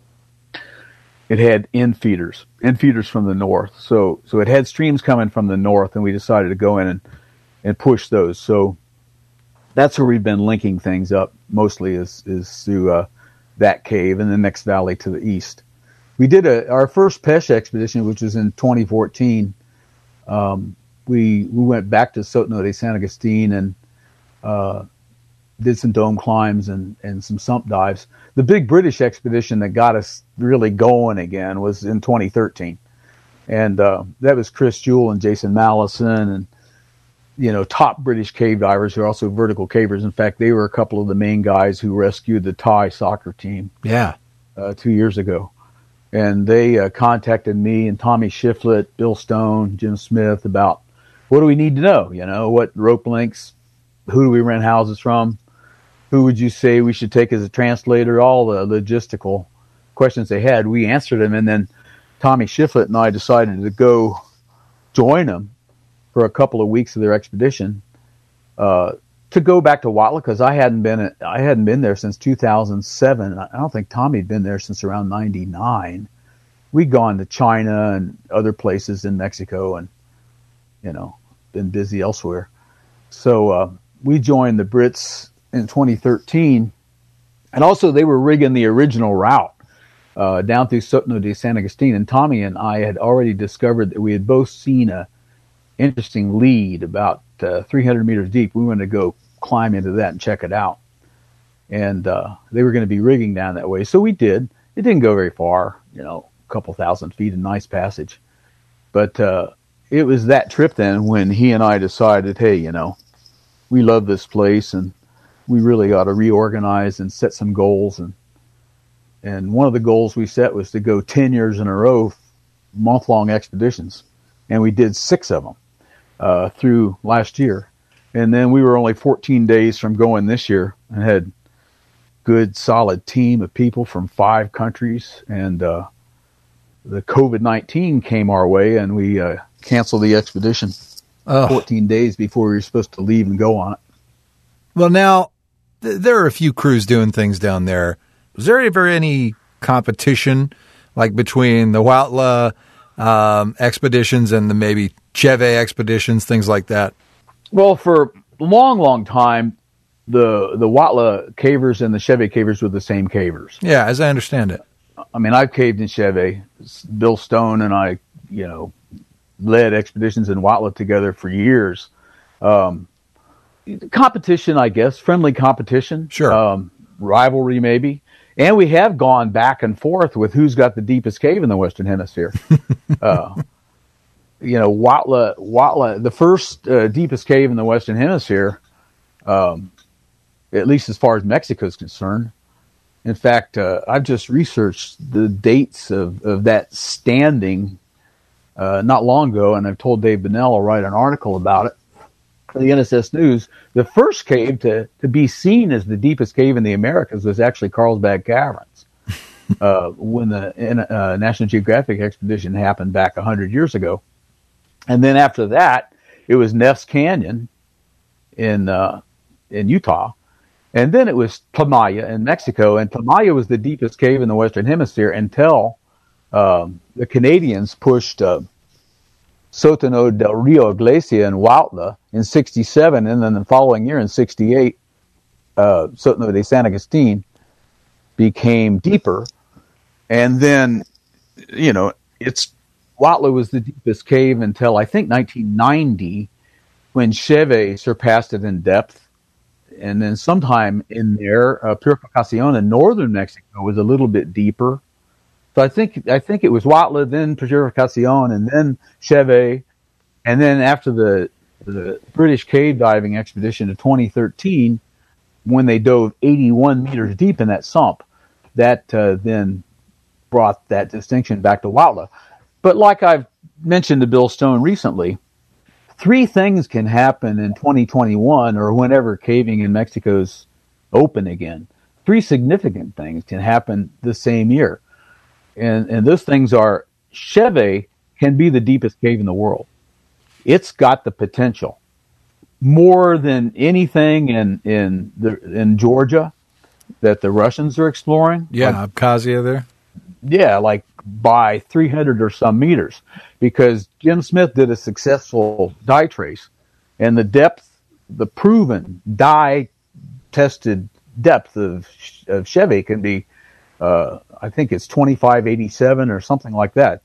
it had in feeders, in feeders from the north. So, so it had streams coming from the north, and we decided to go in and, and push those. So that's where we've been linking things up mostly is, is through, uh, that cave and the next valley to the east. We did a, our first Pesh expedition, which was in twenty fourteen. Um, we, we went back to Sotno de San Agustin and, uh, did some dome climbs and, and some sump dives. The big British expedition that got us really going again was in twenty thirteen. And, uh, that was Chris Jewell and Jason Mallison and, you know, top British cave divers who are also vertical cavers. In fact, they were a couple of the main guys who rescued the Thai soccer team. Yeah. Uh, two years ago. And they uh, contacted me and Tommy Shiflett, Bill Stone, Jim Smith about what do we need to know? You know, what rope lengths, who do we rent houses from? Who would you say we should take as a translator? All the logistical questions they had, we answered them. And then Tommy Shiflett and I decided to go join them for a couple of weeks of their expedition uh, to go back to Huautla, because I hadn't been I hadn't been there since two thousand seven. I don't think Tommy had been there since around ninety-nine. We'd gone to China and other places in Mexico, and you know, been busy elsewhere. So uh, we joined the Brits in twenty thirteen, and also they were rigging the original route uh, down through Sotno de San Agustin. And Tommy and I had already discovered that we had both seen a interesting lead about uh, three hundred meters deep. We wanted to go climb into that and check it out. And uh, they were going to be rigging down that way. So we did. It didn't go very far, you know, a couple thousand feet, a nice passage. But uh, it was that trip then when he and I decided, hey, you know, we love this place and we really ought to reorganize and set some goals. And and one of the goals we set was to go ten years in a row, month-long expeditions. And we did six of them. Uh, through last year. And then we were only fourteen days from going this year and had good solid team of people from five countries. And uh, the COVID nineteen came our way and we uh, canceled the expedition oh. fourteen days before we were supposed to leave and go on it. Well, now th- there are a few crews doing things down there. Was there ever any competition like between the Huautla um, expeditions and the maybe Cheve expeditions, things like that? Well, for a long, long time, the the Huautla cavers and the Cheve cavers were the same cavers. Yeah, as I understand it. I mean, I've caved in Cheve. Bill Stone and I, you know, led expeditions in Huautla together for years. Um, competition, I guess, friendly competition. Sure. Um, rivalry, maybe. And we have gone back and forth with who's got the deepest cave in the Western Hemisphere. uh, you know, Huautla, Huautla, the first uh, deepest cave in the Western Hemisphere, um, at least as far as Mexico is concerned. In fact, uh, I've just researched the dates of, of that standing uh, not long ago, and I've told Dave Bonnell I'll write an article about it for the N S S News. The first cave to, to be seen as the deepest cave in the Americas was actually Carlsbad Caverns. uh, when the uh, National Geographic expedition happened back one hundred years ago. And then after that, it was Neff's Canyon in uh, in Utah. And then it was Tlamaya in Mexico. And Tlamaya was the deepest cave in the Western Hemisphere until um, the Canadians pushed uh, Sotano del Rio Iglesia in Huautla in sixty-seven. And then the following year in sixty-eight, uh, Sotano de San Agustin became deeper. And then, you know, it's Huautla was the deepest cave until I think nineteen ninety, when Cheve surpassed it in depth. And then sometime in there, uh, Purificación in northern Mexico was a little bit deeper. So I think I think it was Huautla, then Purificación, and then Cheve. And then after the the British cave diving expedition of twenty thirteen, when they dove eighty-one meters deep in that sump, that uh, then brought that distinction back to Huautla. But like I've mentioned to Bill Stone recently, three things can happen in twenty twenty-one or whenever caving in Mexico's open again. Three significant things can happen the same year. And, and those things are, Cheve can be the deepest cave in the world. It's got the potential. More than anything in, in, the, in Georgia that the Russians are exploring. Yeah, like, Abkhazia there. Yeah, like by three hundred or some meters, because Jim Smith did a successful dye trace, and the depth, the proven dye tested depth of, of Cheve can be, uh, I think it's twenty-five eighty-seven or something like that.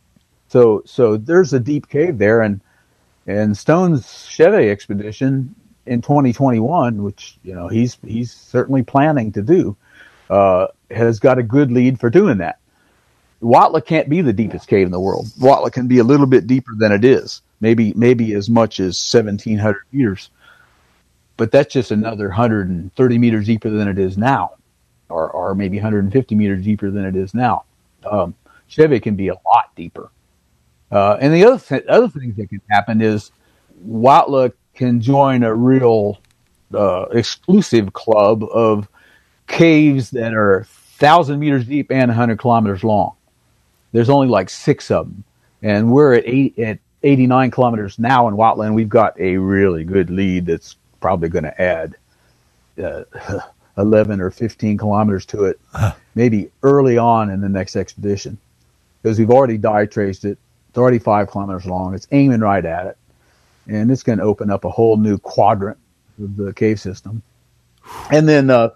So, so there's a deep cave there, and, and Stone's Cheve expedition in twenty twenty-one, which, you know, he's, he's certainly planning to do, uh, has got a good lead for doing that. Huautla can't be the deepest cave in the world. Huautla can be a little bit deeper than it is, maybe maybe as much as seventeen hundred meters. But that's just another one hundred thirty meters deeper than it is now, or or maybe one hundred fifty meters deeper than it is now. Um, Cheve can be a lot deeper. Uh, and the other th- other things that can happen is Huautla can join a real uh, exclusive club of caves that are one thousand meters deep and one hundred kilometers long. There's only like six of them. And we're at, eight, at eighty-nine kilometers now in Huautla, and we've got a really good lead that's probably going to add uh, eleven or fifteen kilometers to it, huh. maybe early on in the next expedition. Because we've already dye traced it. It's already five kilometers long. It's aiming right at it. And it's going to open up a whole new quadrant of the cave system. And then uh,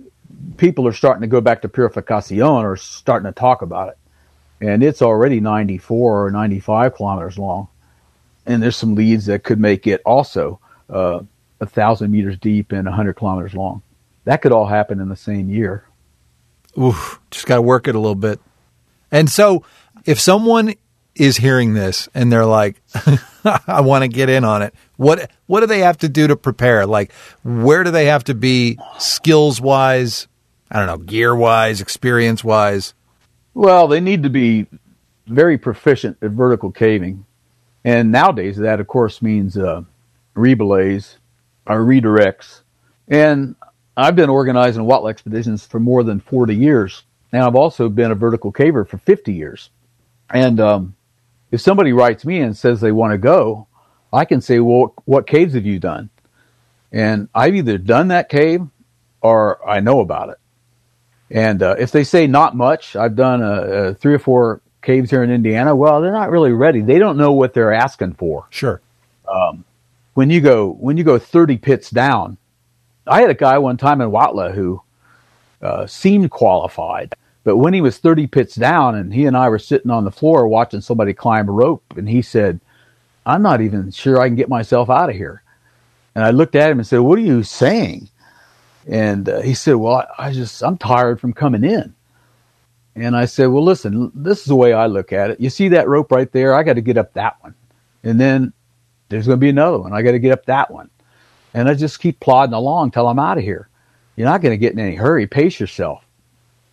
people are starting to go back to Purificación, or starting to talk about it. And it's already ninety-four or ninety-five kilometers long. And there's some leads that could make it also uh, a thousand meters deep and one hundred kilometers long. That could all happen in the same year. Oof, just got to work it a little bit. And so if someone is hearing this and they're like, I want to get in on it, what what do they have to do to prepare? Like, where do they have to be skills-wise, I don't know, gear-wise, experience-wise? Well, they need to be very proficient at vertical caving. And nowadays that, of course, means uh, rebelays or redirects. And I've been organizing Huautla expeditions for more than forty years. And I've also been a vertical caver for fifty years. And um, if somebody writes me and says they want to go, I can say, well, what caves have you done? And I've either done that cave or I know about it. And uh, if they say not much, I've done uh, uh, three or four caves here in Indiana, well, they're not really ready. They don't know what they're asking for. Sure. Um, when you go when you go thirty pits down, I had a guy one time in Huautla who uh, seemed qualified, but when he was thirty pits down and he and I were sitting on the floor watching somebody climb a rope, and he said, I'm not even sure I can get myself out of here. And I looked at him and said, what are you saying? And uh, he said, well, I, I just, I'm tired from coming in. And I said, well, listen, this is the way I look at it. You see that rope right there? I got to get up that one. And then there's going to be another one. I got to get up that one. And I just keep plodding along till I'm out of here. You're not going to get in any hurry. Pace yourself.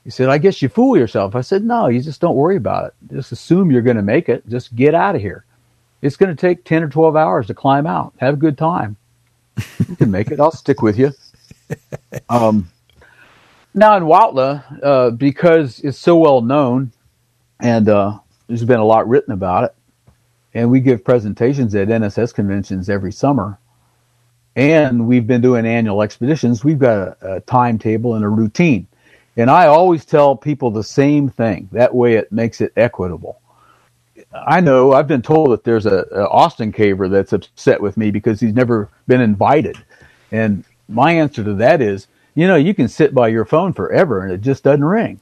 He said, I guess you fool yourself. I said, no, you just don't worry about it. Just assume you're going to make it. Just get out of here. It's going to take ten or twelve hours to climb out. Have a good time. You can make it. I'll stick with you. Um, now in Huautla, uh, because it's so well known and uh, there's been a lot written about it, and we give presentations at N S S conventions every summer, and we've been doing annual expeditions, we've got a, a timetable and a routine. And I always tell people the same thing. That way it makes it equitable. I know I've been told that there's a, a Austin caver that's upset with me because he's never been invited. And my answer to that is, you know, you can sit by your phone forever and it just doesn't ring.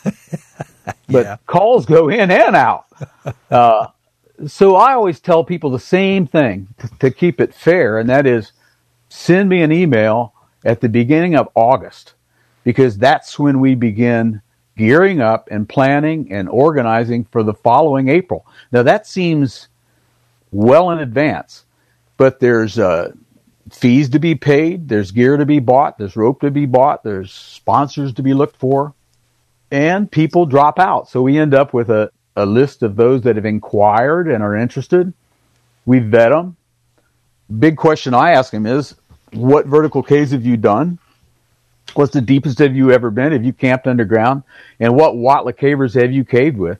But yeah. calls go in and out. Uh, so I always tell people the same thing to, to keep it fair. And that is, send me an email at the beginning of August, because that's when we begin gearing up and planning and organizing for the following April. Now that seems well in advance, but there's uh, fees to be paid, there's gear to be bought, there's rope to be bought, there's sponsors to be looked for, and people drop out. So we end up with a, a list of those that have inquired and are interested. We vet them. Big question I ask them is, what vertical caves have you done? What's the deepest have you ever been? Have you camped underground? And what Huautla cavers have you caved with?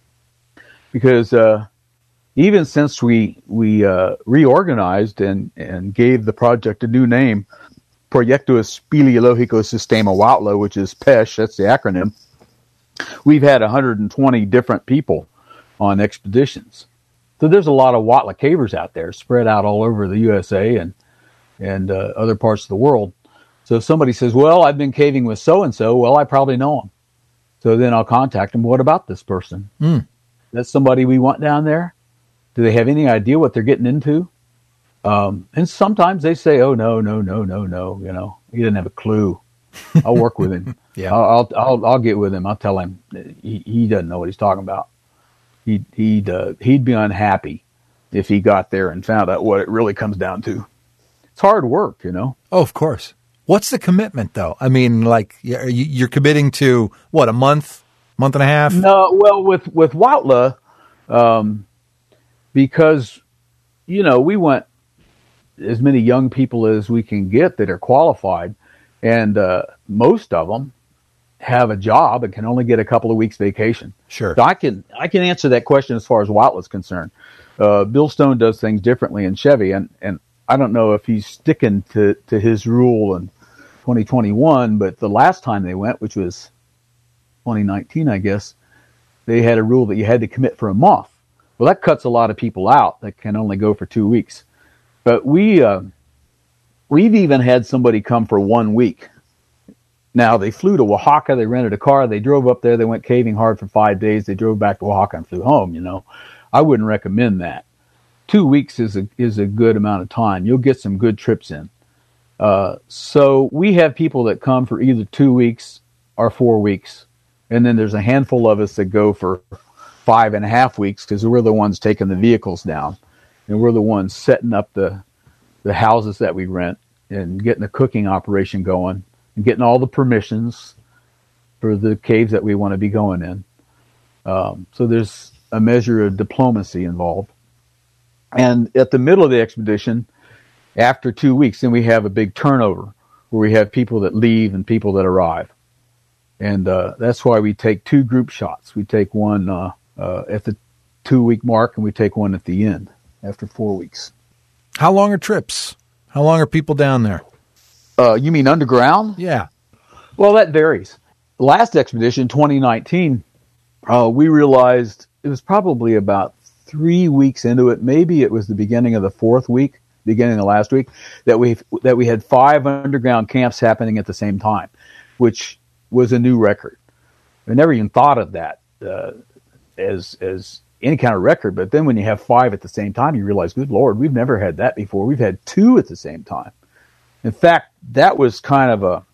Because uh, even since we we uh, reorganized and, and gave the project a new name, Proyecto Espeleológico Sistema Huautla, which is P E S H, that's the acronym, we've had one hundred twenty different people on expeditions. So there's a lot of Huautla cavers out there spread out all over the U S A and, and uh, other parts of the world. So if somebody says, well, I've been caving with so-and-so, well, I probably know him. So then I'll contact them. What about this person? Mm. That's somebody we want down there? Do they have any idea what they're getting into? Um, and sometimes they say, oh, no, no, no, no, no. You know, he doesn't have a clue. I'll work with him. yeah. I'll, I'll, I'll, I'll get with him. I'll tell him he, he doesn't know what he's talking about. He, he'd, uh, he'd be unhappy if he got there and found out what it really comes down to. It's hard work, you know? Oh, of course. What's the commitment, though? I mean, like, you're committing to, what, a month, month and a half? No, well, with, with Huautla, um, because, you know, we want as many young people as we can get that are qualified, and uh, most of them have a job and can only get a couple of weeks vacation. Sure. So I can, I can answer that question as far as Huautla is concerned. Uh, Bill Stone does things differently in Chevy, and, and I don't know if he's sticking to, to his rule and twenty twenty-one, but the last time they went, which was twenty nineteen, I guess, they had a rule that you had to commit for a month. Well, that cuts a lot of people out that can only go for two weeks. But we, uh, we've even had somebody come for one week. Now, they flew to Oaxaca, they rented a car, they drove up there, they went caving hard for five days, they drove back to Oaxaca and flew home, you know. I wouldn't recommend that. Two weeks is a, is a good amount of time. You'll get some good trips in. Uh, so we have people that come for either two weeks or four weeks. And then there's a handful of us that go for five and a half weeks because we're the ones taking the vehicles down. And we're the ones setting up the, the houses that we rent and getting the cooking operation going and getting all the permissions for the caves that we want to be going in. Um, so there's a measure of diplomacy involved. And at the middle of the expedition, after two weeks, then we have a big turnover where we have people that leave and people that arrive. And uh, that's why we take two group shots. We take one uh, uh, at the two-week mark, and we take one at the end after four weeks. How long are trips? How long are people down there? Uh, you mean underground? Yeah. Well, that varies. The last expedition, twenty nineteen, uh, we realized it was probably about three weeks into it. Maybe it was the beginning of the fourth week, beginning of the last week, that we that we had five underground camps happening at the same time, which was a new record. I never even thought of that uh, as as any kind of record. But then when you have five at the same time, you realize, good Lord, we've never had that before. We've had two at the same time. In fact, that was kind of a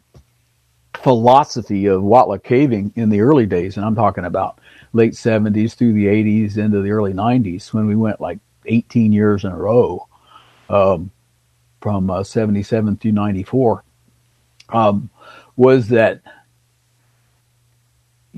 philosophy of Huautla caving in the early days, and I'm talking about late seventies through the eighties into the early nineties, when we went like eighteen years in a row, um, from uh, seventy-seven through ninety-four, um, was that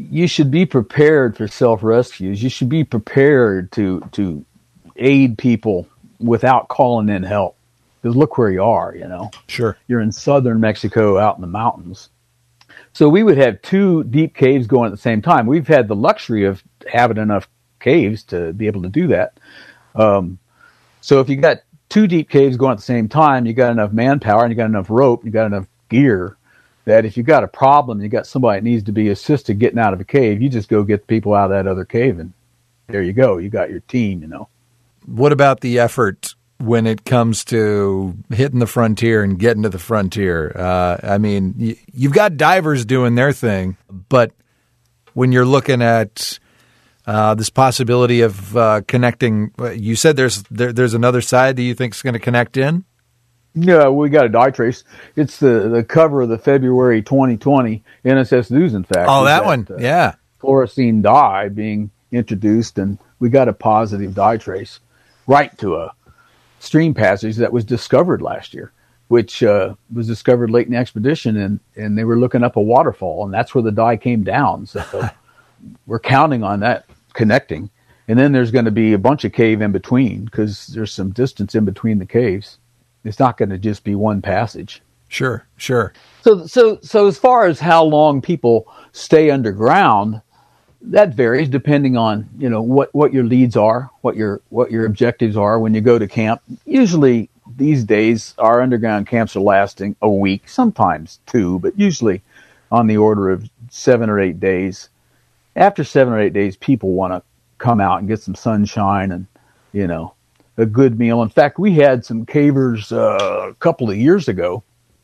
you should be prepared for self-rescues. You should be prepared to to aid people without calling in help. Because look where you are, you know. Sure. You're in southern Mexico out in the mountains. So we would have two deep caves going at the same time. We've had the luxury of having enough caves to be able to do that. Um, so if you got two deep caves going at the same time, you got enough manpower and you got enough rope, you got enough gear, that if you got a problem, you got somebody that needs to be assisted getting out of a cave, you just go get the people out of that other cave, and there you go. You got your team, you know. What about the effort when it comes to hitting the frontier and getting to the frontier? Uh, I mean, y- you've got divers doing their thing, but when you're looking at uh, this possibility of uh, connecting, you said there's there, there's another side that you think is going to connect in? Yeah, we got a dye trace. It's the, the cover of the February twenty twenty N S S News, in fact. Oh, that, that one, uh, yeah. Fluorescein dye being introduced, and we got a positive dye trace right to a stream passage that was discovered last year, which uh, was discovered late in the expedition, and, and they were looking up a waterfall, and that's where the dye came down. So we're counting on that connecting. And then there's going to be a bunch of cave in between, because there's some distance in between the caves. It's not going to just be one passage. Sure, sure. So, so, so as far as how long people stay underground, that varies depending on, you know, what, what your leads are, what your what your objectives are when you go to camp. Usually these days our underground camps are lasting a week, sometimes two, but usually on the order of seven or eight days. After seven or eight days, people want to come out and get some sunshine and, you know, a good meal. In fact, we had some cavers uh, a couple of years ago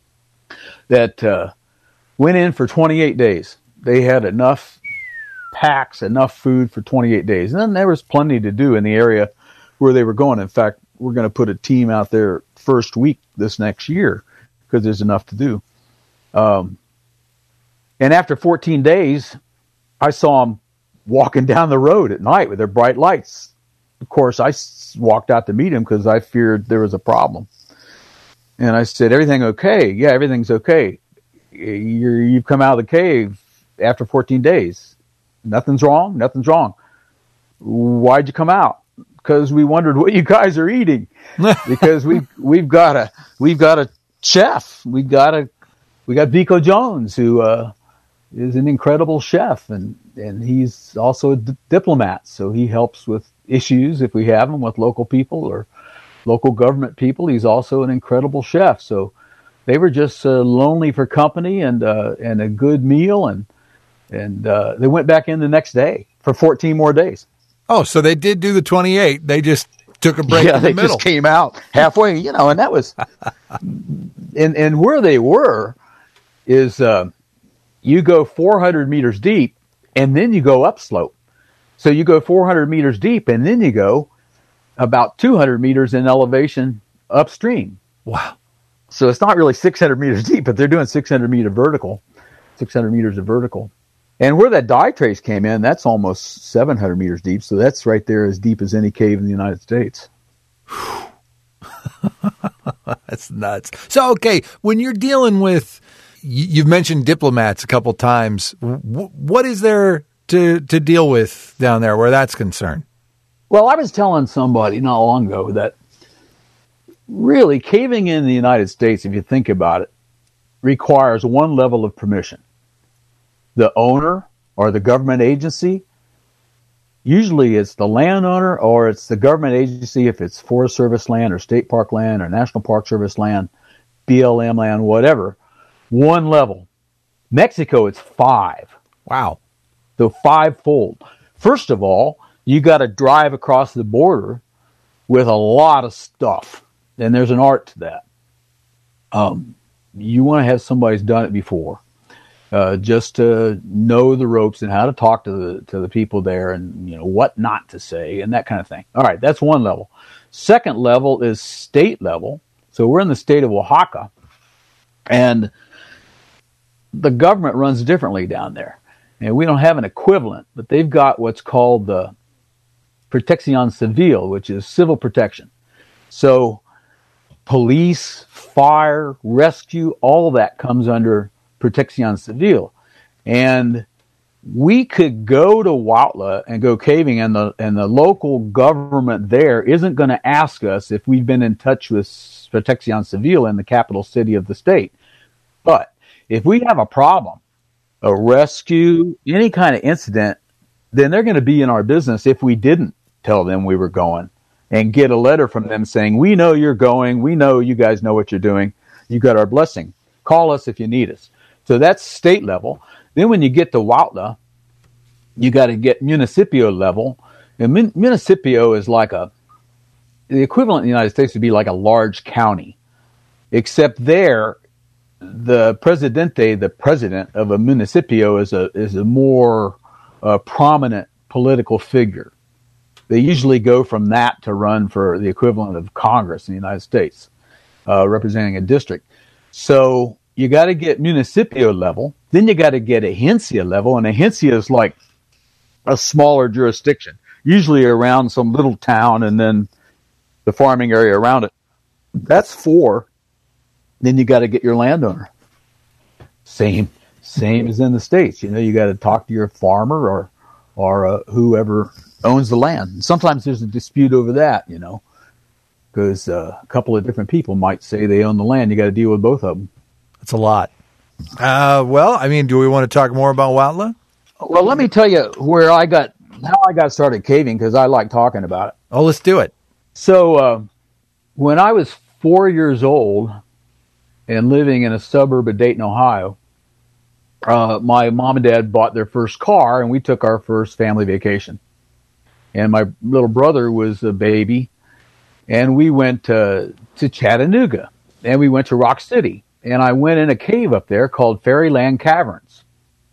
that uh, went in for twenty-eight days. They had enough packs, enough food for twenty-eight days. And then there was plenty to do in the area where they were going. In fact, we're going to put a team out there first week this next year because there's enough to do. Um, and after fourteen days, I saw them walking down the road at night with their bright lights. Of course, I walked out to meet him because I feared there was a problem. And I said, everything okay? Yeah, everything's okay. You're, you've come out of the cave after fourteen days. Nothing's wrong? Nothing's wrong. Why'd you come out? Because we wondered what you guys are eating. Because we we've got a we've got a chef. We got a we got Vico Jones, who uh, is an incredible chef, and and he's also a d- diplomat. So he helps with issues if we have them with local people or local government people. He's also an incredible chef. So they were just uh, lonely for company and uh, and a good meal, and and uh, they went back in the next day for fourteen more days. Oh, so they did do the twenty-eight. They just took a break yeah, in the they middle. just came out halfway, you know, and that was, and and where they were is uh, you go four hundred meters deep and then you go upslope. So you go four hundred meters deep and then you go about two hundred meters in elevation upstream. Wow. So it's not really six hundred meters deep, but they're doing six hundred meter vertical, six hundred meters of vertical. And where that dye trace came in, that's almost seven hundred meters deep. So that's right there as deep as any cave in the United States. That's nuts. So, okay, when you're dealing with, you've mentioned diplomats a couple times. What is there to, to deal with down there where that's concerned? Well, I was telling somebody not long ago that really caving in the United States, if you think about it, requires one level of permission. The owner or the government agency, usually it's the landowner or it's the government agency if it's Forest Service land or State Park land or National Park Service land, B L M land, whatever, one level. Mexico, it's five. Wow. So five-fold. First of all, you got to drive across the border with a lot of stuff, and there's an art to that. Um, you want to have somebody who's done it before. Uh, just to know the ropes and how to talk to the to the people there, and you know what not to say and that kind of thing. All right, that's one level. Second level is state level. So we're in the state of Oaxaca, and the government runs differently down there, and we don't have an equivalent, but they've got what's called the Protección Civil, which is civil protection. So police, fire, rescue, all of that comes under Protección Civil. And we could go to Huautla and go caving, and the and the local government there isn't going to ask us if we've been in touch with Protección Civil in the capital city of the state. But if we have a problem, a rescue, any kind of incident, then they're going to be in our business if we didn't tell them we were going and get a letter from them saying, we know you're going, we know you guys know what you're doing, you got our blessing. Call us if you need us. So that's state level. Then when you get to Huautla, you got to get municipio level. And mun- municipio is like a, the equivalent in the United States would be like a large county, except there, the presidente, the president of a municipio, is a is a more uh, prominent political figure. They usually go from that to run for the equivalent of Congress in the United States, uh, representing a district. So you got to get municipio level, then you got to get agencia level, and agencia is like a smaller jurisdiction, usually around some little town and then the farming area around it. That's four. Then you got to get your landowner. Same, same as in the States. You know, you got to talk to your farmer or, or uh, whoever owns the land. Sometimes there's a dispute over that, you know, because uh, a couple of different people might say they own the land. You got to deal with both of them. That's a lot. Uh, well, I mean, do we want to talk more about Huautla? Well, let me tell you where I got, how I got started caving, because I like talking about it. Oh, let's do it. So uh, when I was four years old and living in a suburb of Dayton, Ohio, uh, my mom and dad bought their first car, and we took our first family vacation. And my little brother was a baby, and we went uh, to Chattanooga, and we went to Rock City. And I went in a cave up there called Fairyland Caverns.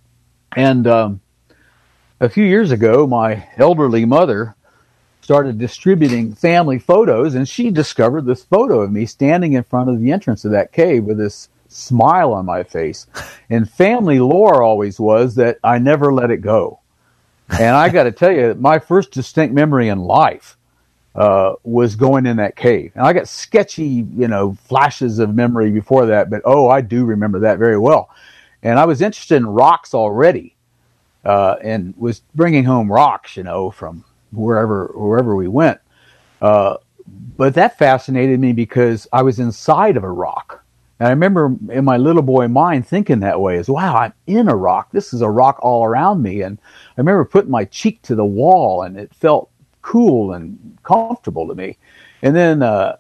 And um, a few years ago, my elderly mother started distributing family photos, and she discovered this photo of me standing in front of the entrance of that cave with this smile on my face. And family lore always was that I never let it go. And I got to tell you, my first distinct memory in life uh, was going in that cave. And I got sketchy, you know, flashes of memory before that, but oh, I do remember that very well. And I was interested in rocks already, uh, and was bringing home rocks, you know, from wherever wherever we went. Uh, but that fascinated me because I was inside of a rock. And I remember in my little boy mind thinking that way, as, wow, I'm in a rock. This is a rock all around me. And I remember putting my cheek to the wall, and it felt cool and comfortable to me. And then uh,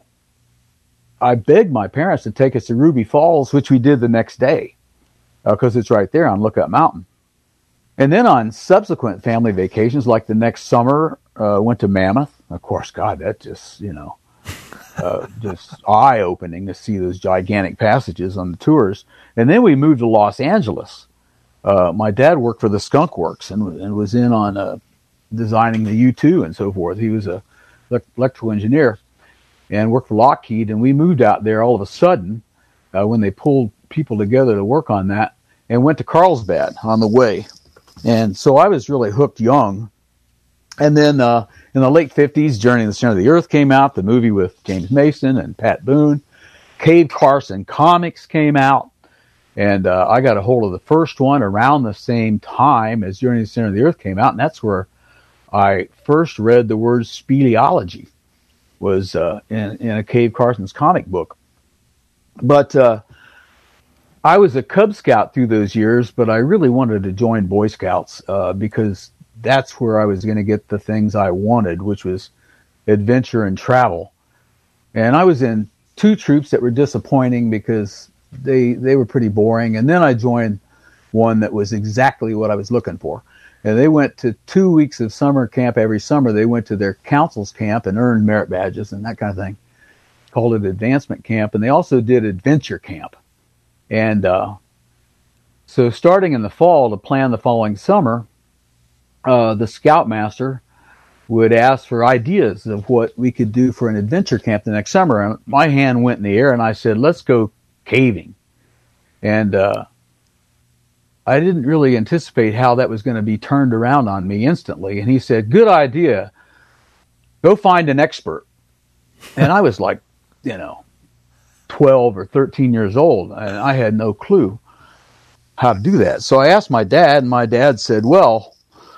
I begged my parents to take us to Ruby Falls, which we did the next day, because uh, it's right there on Lookout Mountain. And then on subsequent family vacations, like the next summer, uh, went to Mammoth. Of course, God, that just, you know, uh, just eye-opening to see those gigantic passages on the tours. And then we moved to Los Angeles. Uh, my dad worked for the Skunk Works and, and was in on uh, designing the U two and so forth. He was a electrical engineer and worked for Lockheed. And we moved out there all of a sudden uh, when they pulled people together to work on that, and went to Carlsbad on the way. And so I was really hooked young. And then uh, in the late fifties, Journey to the Center of the Earth came out, the movie with James Mason and Pat Boone. Cave Carson comics came out. And uh, I got a hold of the first one around the same time as Journey to the Center of the Earth came out. And that's where I first read the word speleology, was uh, in, in a Cave Carson's comic book. But uh, I was a Cub Scout through those years, but I really wanted to join Boy Scouts uh, because that's where I was going to get the things I wanted, which was adventure and travel. And I was in two troops that were disappointing because they they were pretty boring. And then I joined one that was exactly what I was looking for. And they went to two weeks of summer camp every summer. They went to their council's camp and earned merit badges and that kind of thing. Called it advancement camp. And they also did adventure camp. And uh, so starting in the fall to plan the following summer, uh, the scoutmaster would ask for ideas of what we could do for an adventure camp the next summer. And my hand went in the air and I said, let's go caving. And uh, I didn't really anticipate how that was going to be turned around on me instantly. And he said, good idea. Go find an expert. And I was like, you know, twelve or thirteen years old, and I had no clue. how to do that. So I asked my dad, and my dad said, well,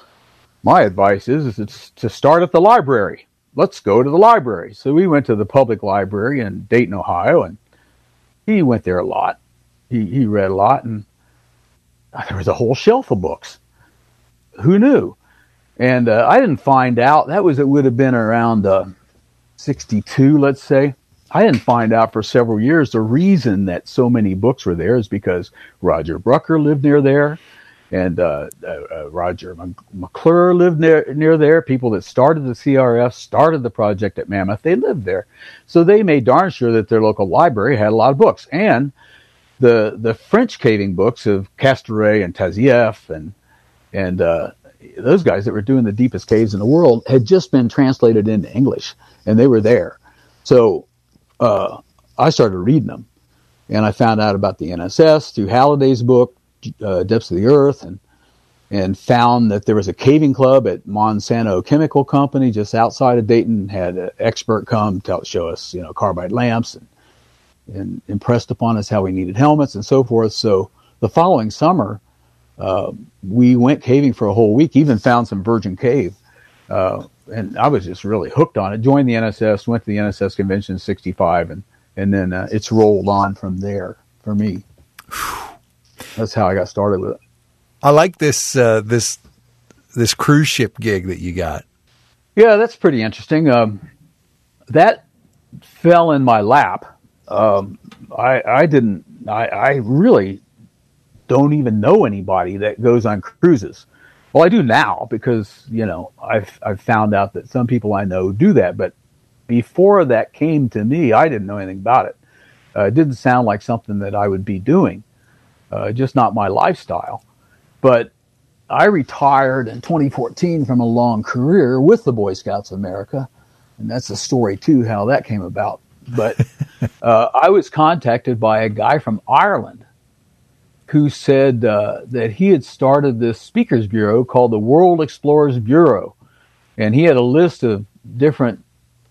my advice is, is it's to start at the library. Let's go to the library. So we went to the public library in Dayton, Ohio, and he went there a lot. He, he read a lot, and there was a whole shelf of books. Who knew? And uh, I didn't find out. That was, it would have been around uh, sixty-two, let's say. I didn't find out for several years the reason that so many books were there is because Roger Brucker lived near there, and uh, uh, Roger McClure lived near, near there. People that started the C R F, started the project at Mammoth, they lived there. So they made darn sure that their local library had a lot of books. And the the French caving books of Castoret and Tazieff and, and uh, those guys that were doing the deepest caves in the world had just been translated into English, and they were there. So Uh, I started reading them, and I found out about the N S S through Halliday's book, uh, Depths of the Earth, and and found that there was a caving club at Monsanto Chemical Company just outside of Dayton, had an expert come to show us, you know, carbide lamps, and, and impressed upon us how we needed helmets and so forth. So the following summer, uh, we went caving for a whole week, even found some virgin cave. Uh, and I was just really hooked on it. Joined the N S S, went to the N S S convention in sixty-five, and, and then uh, it's rolled on from there for me. That's how I got started with it. I like this uh, this this cruise ship gig that you got. Yeah, that's pretty interesting. Um, that fell in my lap. Um, I, I didn't. I, I really don't even know anybody that goes on cruises. Well, I do now because, you know, I've I've found out that some people I know do that. But before that came to me, I didn't know anything about it. Uh, it didn't sound like something that I would be doing, uh, just not my lifestyle. But I retired in twenty fourteen from a long career with the Boy Scouts of America. And that's a story, too, how that came about. But uh, I was contacted by a guy from Ireland who said uh, that he had started this speakers bureau called the World Explorers Bureau. And he had a list of different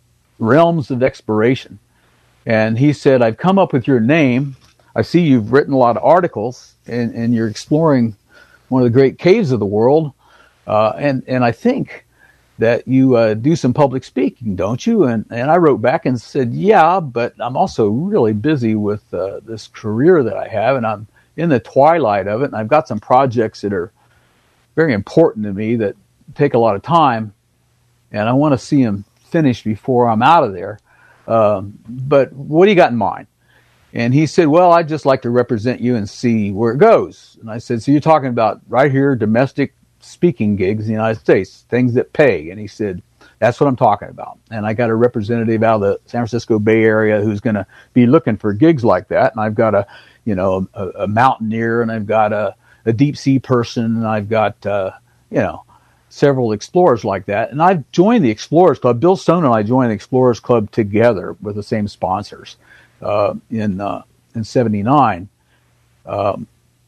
realms of exploration. And he said, I've come up with your name. I see you've written a lot of articles, and, and you're exploring one of the great caves of the world. Uh, and, and I think that you uh, do some public speaking, don't you? And, and I wrote back and said, yeah, but I'm also really busy with uh, this career that I have, and I'm in the twilight of it, and I've got some projects that are very important to me that take a lot of time, and I want to see them finished before I'm out of there. Um, but what do you got in mind? And he said, well, I'd just like to represent you and see where it goes. And I said, so you're talking about right here, domestic speaking gigs in the United States, things that pay. And he said, that's what I'm talking about. And I got a representative out of the San Francisco Bay Area who's going to be looking for gigs like that. And I've got a, you know, a, a mountaineer, and I've got a, a deep sea person, and I've got, uh, you know, several explorers like that. And I've joined the Explorers Club. Bill Stone and I joined the Explorers Club together with the same sponsors uh, in uh, in seventy-nine. Um,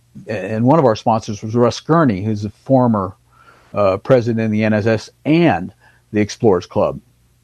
and one of our sponsors was Russ Gurney, who's a former uh, president of the N S S and the Explorers Club.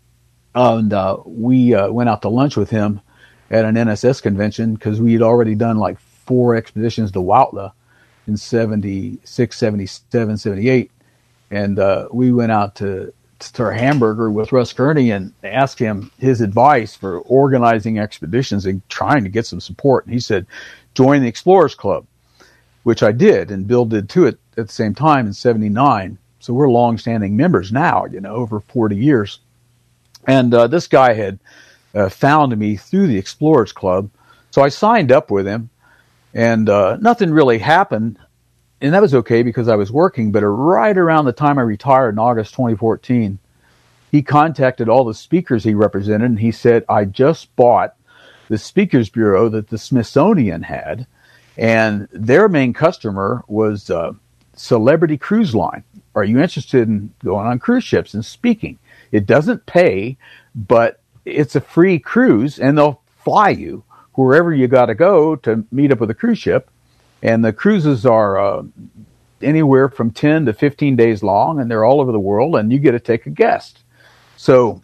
And uh, we uh, went out to lunch with him at an N S S convention because we had already done like four expeditions to Huautla in seventy-six, seventy-seven, seventy-eight. And uh, we went out to, to our hamburger with Russ Gurney and asked him his advice for organizing expeditions and trying to get some support. And he said, join the Explorers Club, which I did, and Bill did too at, at the same time in seventy-nine. So we're long-standing members now, you know, over forty years. And uh, this guy had uh, found me through the Explorers Club. So I signed up with him, and uh, nothing really happened. And that was okay because I was working, but right around the time I retired in August twenty fourteen, he contacted all the speakers he represented, and he said, I just bought the Speakers Bureau that the Smithsonian had, and their main customer was uh, Celebrity Cruise Line. Are you interested in going on cruise ships and speaking? It doesn't pay, but it's a free cruise, and they'll fly you wherever you got to go to meet up with a cruise ship. And the cruises are uh, anywhere from ten to fifteen days long, and they're all over the world, and you get to take a guest. So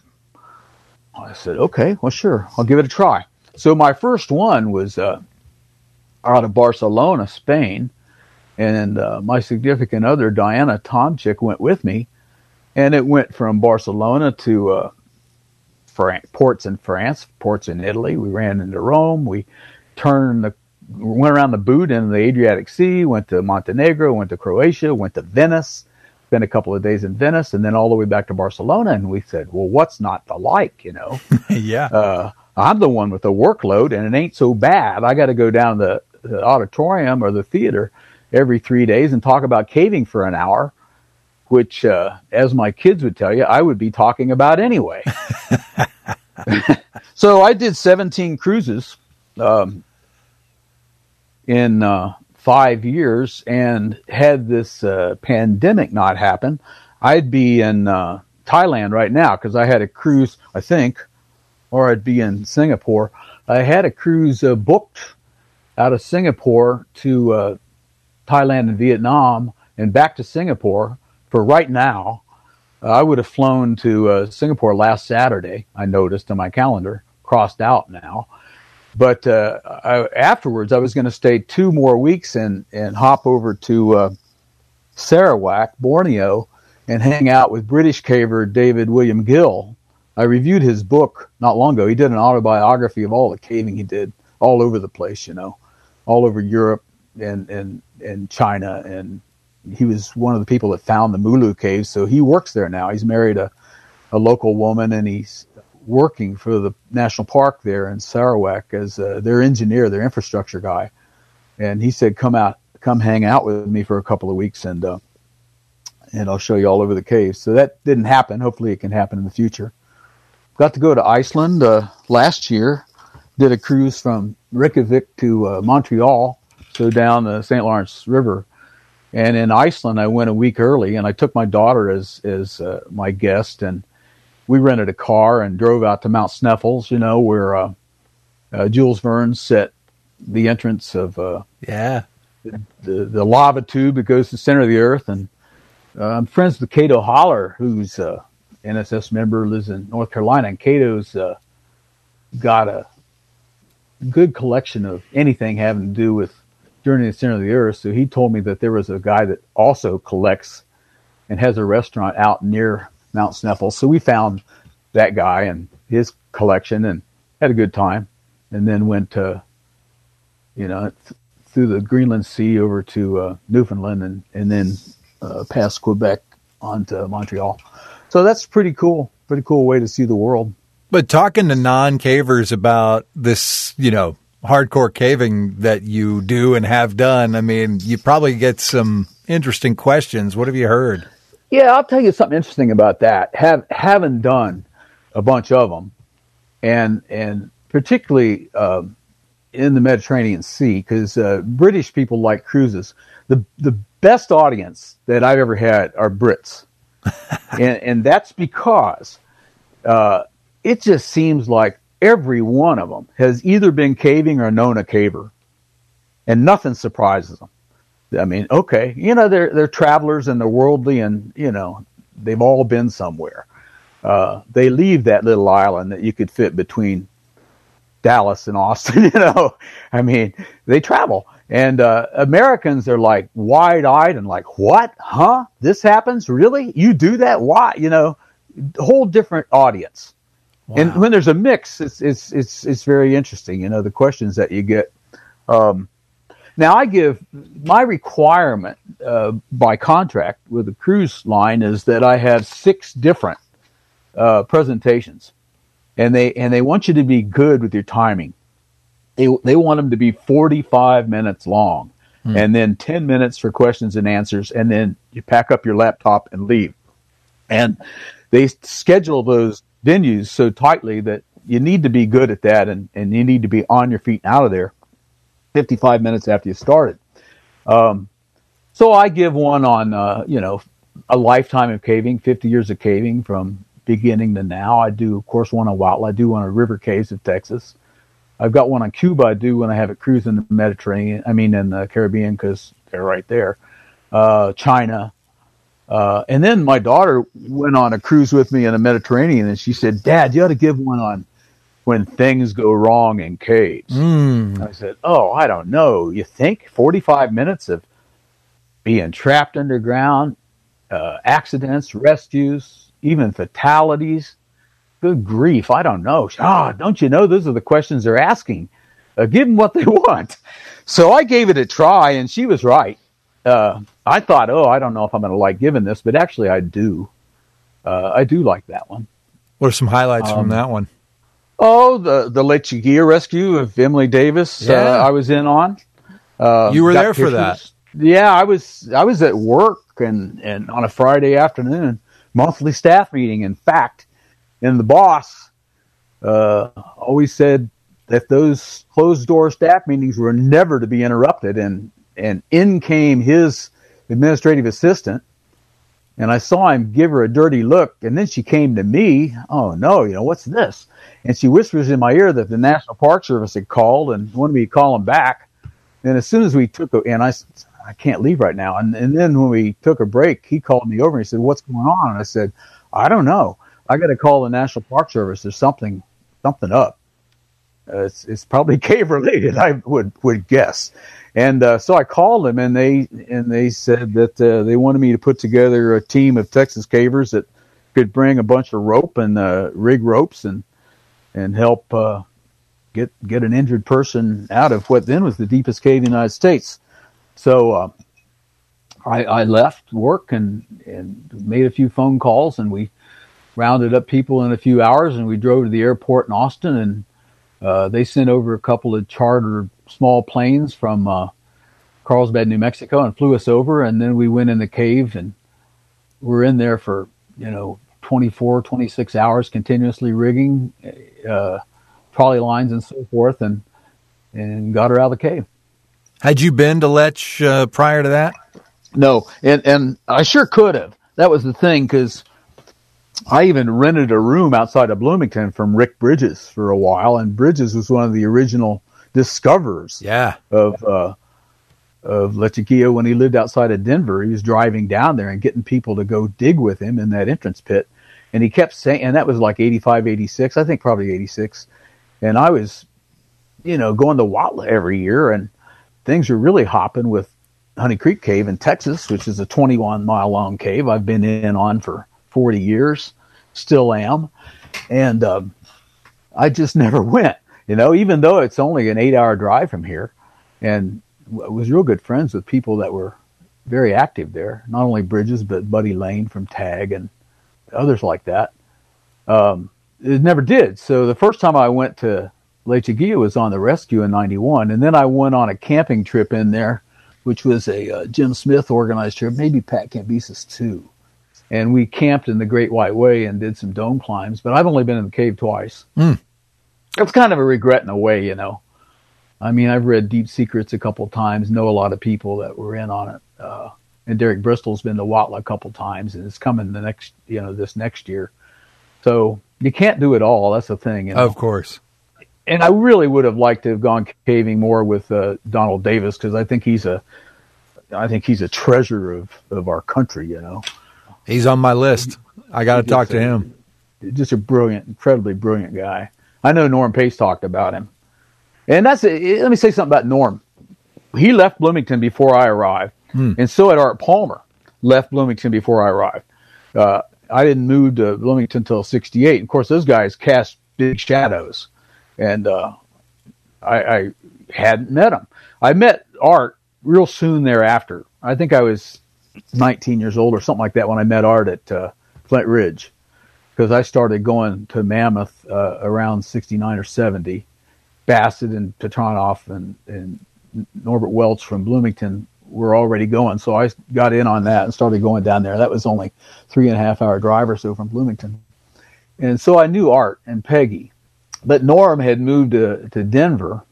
I said, okay, well, sure, I'll give it a try. So my first one was uh, out of Barcelona, Spain, And uh, my significant other, Diana Tomchik, went with me. And it went from Barcelona to uh, Fran- ports in France, ports in Italy. We ran into Rome. We turned the, went around the boot in the Adriatic Sea, went to Montenegro, went to Croatia, went to Venice, spent a couple of days in Venice, and then all the way back to Barcelona. And we said, well, what's not to like, you know? yeah. Uh, I'm the one with the workload, and it ain't so bad. I got to go down to the, the auditorium or the theater every three days and talk about caving for an hour, which, uh, as my kids would tell you, I would be talking about anyway. So I did seventeen cruises um, in uh, five years, and had this uh, pandemic not happen, I'd be in uh, Thailand right now, because I had a cruise, I think, or I'd be in Singapore. I had a cruise uh, booked out of Singapore to uh, Thailand and Vietnam and back to Singapore for right now. Uh, I would have flown to uh, Singapore last Saturday, I noticed on my calendar, crossed out now. But uh, I, afterwards, I was going to stay two more weeks and, and hop over to uh, Sarawak, Borneo, and hang out with British caver David William Gill. I reviewed his book not long ago. He did an autobiography of all the caving he did all over the place, you know, all over Europe and, and, and China. And he was one of the people that found the Mulu Caves. So he works there now. He's married a, a local woman, and he's working for the national park there in Sarawak as uh, their engineer, their infrastructure guy. And he said, come out, come hang out with me for a couple of weeks, and, uh, and I'll show you all over the caves. So that didn't happen. Hopefully it can happen in the future. Got to go to Iceland uh, last year. Did a cruise from Reykjavik to uh, Montreal, so down the Saint Lawrence River. And in Iceland, I went a week early, and I took my daughter as as uh, my guest, and we rented a car and drove out to Mount Sneffels, you know, where uh, uh, Jules Verne set the entrance of uh, yeah the, the the lava tube that goes to the center of the earth. And uh, I'm friends with Cato Holler, who's a N S S member, lives in North Carolina, and Cato's uh, got a good collection of anything having to do with Journey to the Center of the Earth. So he told me that there was a guy that also collects and has a restaurant out near Mount Sneffels. So we found that guy and his collection and had a good time, and then went to, you know, th- through the Greenland Sea over to uh, Newfoundland, and, and then uh, past Quebec on to Montreal. So that's pretty cool, pretty cool way to see the world. But talking to non-cavers about this, you know, hardcore caving that you do and have done, I mean, you probably get some interesting questions. What have you heard? Yeah, I'll tell you something interesting about that. Have having done a bunch of them, and and particularly uh, in the Mediterranean Sea, because uh, British people like cruises. The the best audience that I've ever had are Brits, and and that's because uh, it just seems like every one of them has either been caving or known a caver, and nothing surprises them. I mean, okay, you know, they're they're travelers and they're worldly, and you know, they've all been somewhere. Uh, they leave that little island that you could fit between Dallas and Austin. You know, I mean, they travel, and uh, Americans are like wide-eyed and like, what? Huh? This happens? Really? You do that? Why? You know, a whole different audience. Wow. And when there's a mix, it's it's it's it's very interesting. You know, the questions that you get. Um, Now, I give my requirement uh, by contract with the cruise line is that I have six different uh, presentations, and they and they want you to be good with your timing. They they want them to be forty-five minutes long, mm. and then ten minutes for questions and answers, and then you pack up your laptop and leave. And they schedule those venues so tightly that you need to be good at that, and, and you need to be on your feet and out of there fifty-five minutes after you started. Um, so I give one on, uh, you know, a lifetime of caving, fifty years of caving from beginning to now. I do, of course, one on Huautla. I do one on River Caves of Texas. I've got one on Cuba. I do when I have a cruise in the Mediterranean, I mean, in the Caribbean, because they're right there. Uh, China. Uh, and then my daughter went on a cruise with me in the Mediterranean, and she said, Dad, you ought to give one on when things go wrong in caves. Mm. I said, oh, I don't know. You think forty-five minutes of being trapped underground, uh, accidents, rescues, even fatalities. Good grief, I don't know. Ah, don't you know those are the questions they're asking? Uh, give them what they want. So I gave it a try, and she was right. Uh, I thought, oh, I don't know if I'm going to like giving this, but actually I do. Uh, I do like that one. What are some highlights um, from that one? Oh, the, the Lake Chiquilla rescue of Emily Davis. Yeah. Uh, I was in on. Uh, you were there for that. Yeah, I was, I was at work and, and on a Friday afternoon, monthly staff meeting. In fact, and the boss, uh, always said that those closed door staff meetings were never to be interrupted. And, and in came his administrative assistant. And I saw him give her a dirty look. And then she came to me. Oh no, you know, what's this? And she whispers in my ear that the National Park Service had called and wanted me to call him back. And as soon as we took a, and I said, I can't leave right now. And, and then when we took a break, he called me over and he said, what's going on? And I said, I don't know. I got to call the National Park Service. There's something, something up. Uh, it's, it's probably cave related, I would, would guess. And, uh, so I called them and they, and they said that, uh, they wanted me to put together a team of Texas cavers that could bring a bunch of rope and, uh, rig ropes and, and help, uh, get, get an injured person out of what then was the deepest cave in the United States. So, uh, I, I left work and, and made a few phone calls and we rounded up people in a few hours and we drove to the airport in Austin and, uh, they sent over a couple of chartered small planes from, uh, Carlsbad, New Mexico and flew us over. And then we went in the cave and we're in there for, you know, twenty-four, twenty-six hours continuously rigging, uh, trolley lines and so forth and, and got her out of the cave. Had you been to Lech uh, prior to that? No, and and I sure could have. That was the thing, because I even rented a room outside of Bloomington from Rick Bridges for a while, and Bridges was one of the original discoverers yeah. of uh, of Lech Chiquilla when he lived outside of Denver. He was driving down there and getting people to go dig with him in that entrance pit, and he kept saying, and that was like eighty-five, eighty-six, I think probably eighty-six, and I was, you know, going to Watla every year, and things are really hopping with Honey Creek Cave in Texas, which is a twenty-one mile long cave I've been in on for forty years, still am. And um, I just never went, you know, even though it's only an eight hour drive from here. And I was real good friends with people that were very active there, not only Bridges, but Buddy Lane from TAG and others like that. Um, it never did. So the first time I went to Lech Chiquilla was on the rescue in ninety-one, and then I went on a camping trip in there, which was a uh, Jim Smith organized trip, maybe Pat Cambyses too. And we camped in the Great White Way and did some dome climbs, but I've only been in the cave twice. Mm. It's kind of a regret in a way, you know. I mean, I've read Deep Secrets a couple times, know a lot of people that were in on it. Uh, and Derek Bristol's been to Watla a couple times, and it's coming the next, you know, this next year. So you can't do it all. That's the thing. You know? Of course. And I really would have liked to have gone caving more with uh, Donald Davis, because I think he's a, I think he's a treasure of, of our country. You know, he's on my list. I got to talk to him. Just a brilliant, incredibly brilliant guy. I know Norm Pace talked about him, and that's a, let me say something about Norm. He left Bloomington before I arrived, hmm. and so had Art Palmer left Bloomington before I arrived. Uh, I didn't move to Bloomington until sixty-eight. Of course, those guys cast big shadows. And uh, I, I hadn't met him. I met Art real soon thereafter. I think I was nineteen years old or something like that when I met Art at uh, Flint Ridge, because I started going to Mammoth uh, around sixty-nine or seventy. Bassett and Petronoff and, and Norbert Welch from Bloomington were already going, so I got in on that and started going down there. That was only three and a half hour drive or so from Bloomington. And so I knew Art and Peggy. But Norm had moved to, to Denver.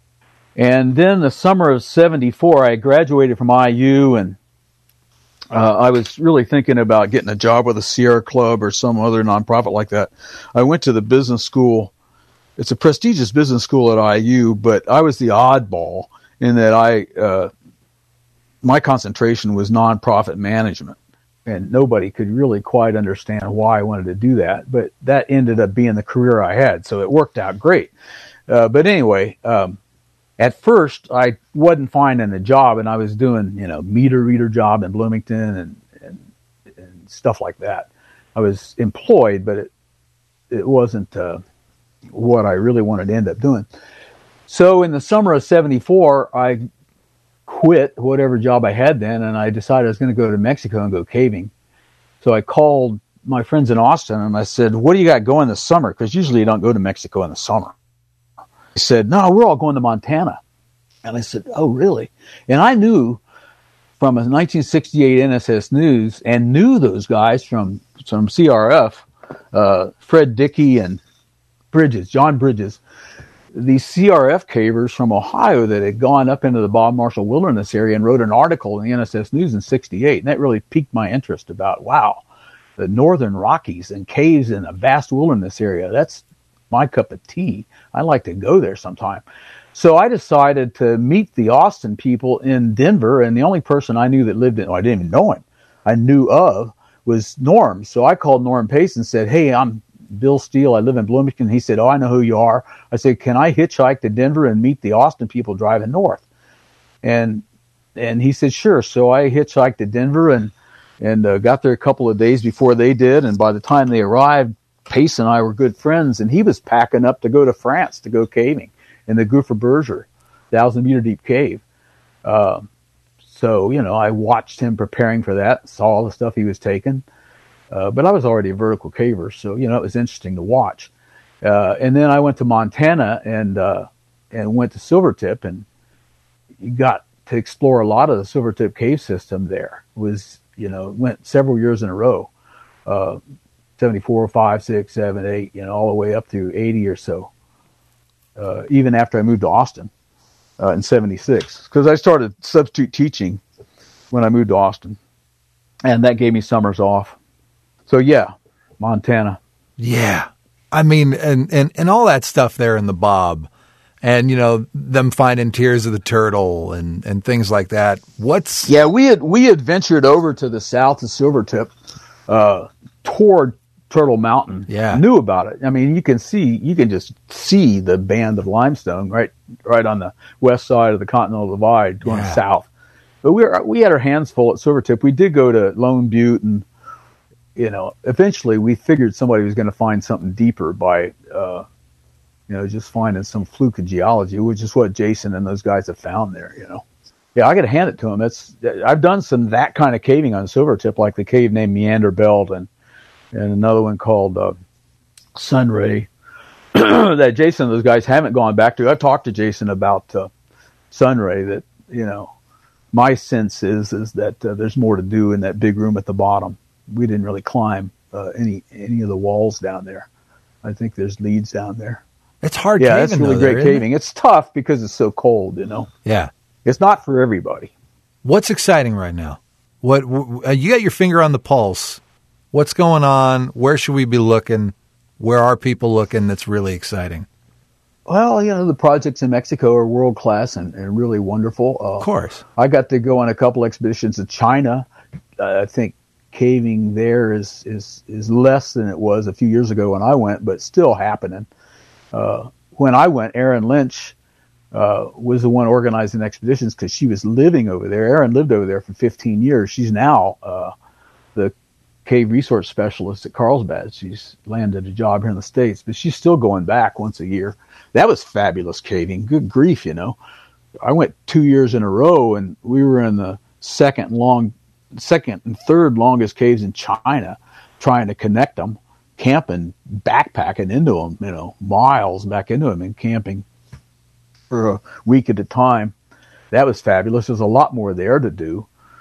And then the summer of seventy-four, I graduated from I U, and uh, I was really thinking about getting a job with a Sierra Club or some other nonprofit like that. I went to the business school. It's a prestigious business school at I U, but I was the oddball in that I uh, my concentration was nonprofit management. And nobody could really quite understand why I wanted to do that. But that ended up being the career I had, so it worked out great. Uh, but anyway, um, at first I wasn't finding a job, and I was doing, you know, meter reader job in Bloomington and, and, and stuff like that. I was employed, but it, it wasn't uh, what I really wanted to end up doing. So in the summer of seventy-four, I quit whatever job I had then, and I decided I was going to go to Mexico and go caving. So I called my friends in Austin, and I said, what do you got going this summer? Because usually you don't go to Mexico in the summer. He said, no, we're all going to Montana. And I said, oh, really? And I knew from a nineteen sixty-eight N S S News, and knew those guys from, from C R F, uh, Fred Dickey and Bridges, John Bridges, these C R F cavers from Ohio that had gone up into the Bob Marshall Wilderness area and wrote an article in the N S S News in sixty-eight. And that really piqued my interest about, wow, the Northern Rockies and caves in a vast wilderness area. That's my cup of tea. I'd like to go there sometime. So I decided to meet the Austin people in Denver, and the only person I knew that lived in, oh, I didn't even know him, I knew of, was Norm. So I called Norm Pace and said, hey, I'm Bill Steele. I live in Bloomington. He said, oh, I know who you are. I said, can I hitchhike to Denver and meet the Austin people driving north? And and he said, sure. So I hitchhiked to Denver and and uh, got there a couple of days before they did. And by the time they arrived, Pace and I were good friends, and he was packing up to go to France to go caving in the Gouffre Berger, thousand meter deep cave. Uh, so, you know, I watched him preparing for that, saw all the stuff he was taking. Uh, but I was already a vertical caver, so, you know, it was interesting to watch. Uh, and then I went to Montana and uh, and went to Silvertip, and got to explore a lot of the Silvertip cave system there. It was, you know, went several years in a row, uh, seventy-four, five, six, seven, eight, you know, all the way up through eighty or so, uh, even after I moved to Austin uh, in seventy-six. Because I started substitute teaching when I moved to Austin, and that gave me summers off. So, yeah, Montana. Yeah. I mean, and, and, and all that stuff there in the Bob, and, you know, them finding Tears of the Turtle and, and things like that. What's... Yeah, we had we had ventured over to the south of Silvertip uh, toward Turtle Mountain. Yeah. Knew about it. I mean, you can see, you can just see the band of limestone right right on the west side of the Continental Divide going Yeah. south. But we were, we had our hands full at Silvertip. We did go to Lone Butte, and you know, eventually we figured somebody was going to find something deeper by, uh, you know, just finding some fluke of geology, which is what Jason and those guys have found there, you know. Yeah, I got to hand it to them. It's, I've done some that kind of caving on Silvertip, like the cave named Meander Belt, and, and another one called uh, Sunray that Jason and those guys haven't gone back to. I've talked to Jason about uh, Sunray, that, you know, my sense is, is that uh, there's more to do in that big room at the bottom. We didn't really climb uh, any any of the walls down there. I think there's leads down there. It's hard yeah, caving, it's really though, great there, caving. It? It's tough because it's so cold, you know. Yeah. It's not for everybody. What's exciting right now? What uh, you got your finger on the pulse. What's going on? Where should we be looking? Where are people looking that's really exciting? Well, you know, the projects in Mexico are world class and, and really wonderful. Uh, Of course. I got to go on a couple expeditions to China. Uh, I think caving there is, is, is less than it was a few years ago when I went, but still happening. Uh, when I went, Erin Lynch uh, was the one organizing expeditions because she was living over there. Erin lived over there for fifteen years. She's now uh, the cave resource specialist at Carlsbad. She's landed a job here in the States, but she's still going back once a year. That was fabulous caving. Good grief, you know. I went two years in a row, and we were in the second long second and third longest caves in China, trying to connect them, camping, backpacking into them, you know, miles back into them and camping for a week at a time. That was fabulous. There's a lot more there to do.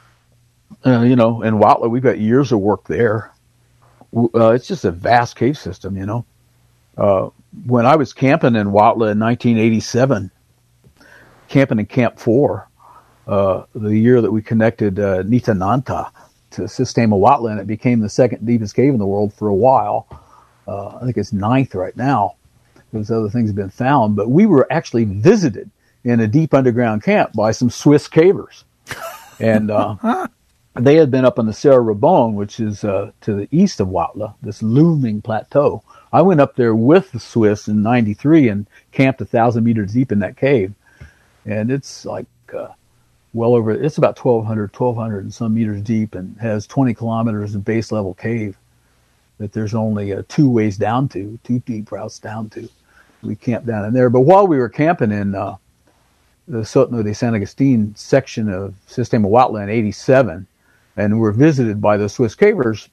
Uh, you know, in Huautla, we've got years of work there. Uh, it's just a vast cave system, you know. Uh, when I was camping in Huautla in nineteen eighty-seven, camping in Camp four, Uh, the year that we connected uh, Nitananta to Sistema Huautla, and it became the second deepest cave in the world for a while. Uh, I think it's ninth right now. Those other things have been found, but we were actually visited in a deep underground camp by some Swiss cavers, and uh, they had been up on the Serra Rabon, which is uh, to the east of Huautla, this looming plateau. I went up there with the Swiss in ninety-three and camped a thousand meters deep in that cave. and it's like uh, well over. It's about twelve hundred, twelve hundred and some meters deep, and has twenty kilometers of base level cave that there's only uh, two ways down to, two deep routes down to. We camped down in there, but while we were camping in uh, the Sótano de San Agustin section of Sistema Huautla in eighty-seven, and we were visited by the Swiss cavers.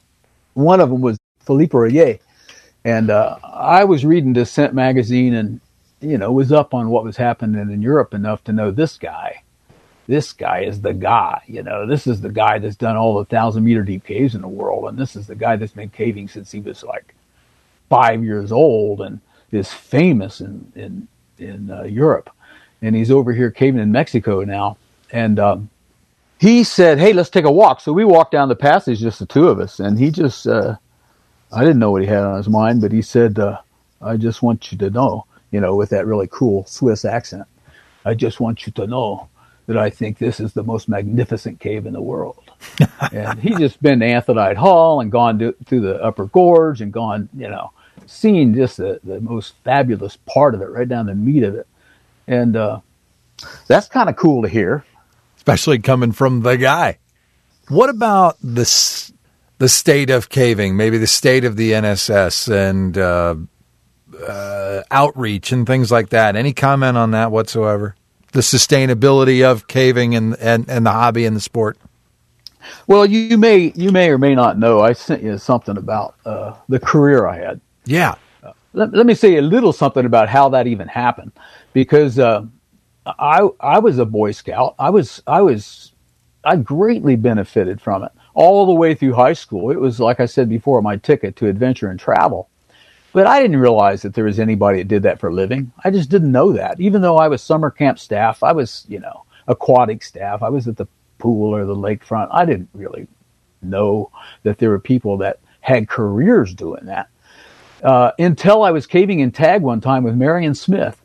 One of them was Philippe Royer, and uh, I was reading Descent magazine, and you know was up on what was happening in Europe enough to know this guy. This guy is the guy. You know, this is the guy that's done all the thousand meter deep caves in the world, and this is the guy that's been caving since he was like five years old, and is famous in in in uh, Europe. And he's over here caving in Mexico now. And um, he said, hey, let's take a walk. So we walked down the passage, just the two of us. And he just, uh, I didn't know what he had on his mind, but he said, uh, I just want you to know, you know, with that really cool Swiss accent, I just want you to know that I think this is the most magnificent cave in the world. And he's just been to Anthodite Hall and gone to, to the Upper Gorge and gone, you know, seen just the, the most fabulous part of it, right down the meat of it. And uh, that's kind of cool to hear. Especially coming from the guy. What about the, the state of caving, maybe the state of the N S S and uh, uh, outreach and things like that? Any comment on that whatsoever? The sustainability of caving and, and, and the hobby and the sport? Well, you, you may you may or may not know, I sent you something about uh, the career I had. Yeah. Uh, let, let me say a little something about how that even happened. Because uh, I I was a Boy Scout. I was I was I greatly benefited from it all the way through high school. It was, like I said before, my ticket to adventure and travel. But I didn't realize that there was anybody that did that for a living. I just didn't know that. Even though I was summer camp staff, I was, you know, aquatic staff. I was at the pool or the lakefront. I didn't really know that there were people that had careers doing that. Uh, until I was caving in Tag one time with Marion Smith.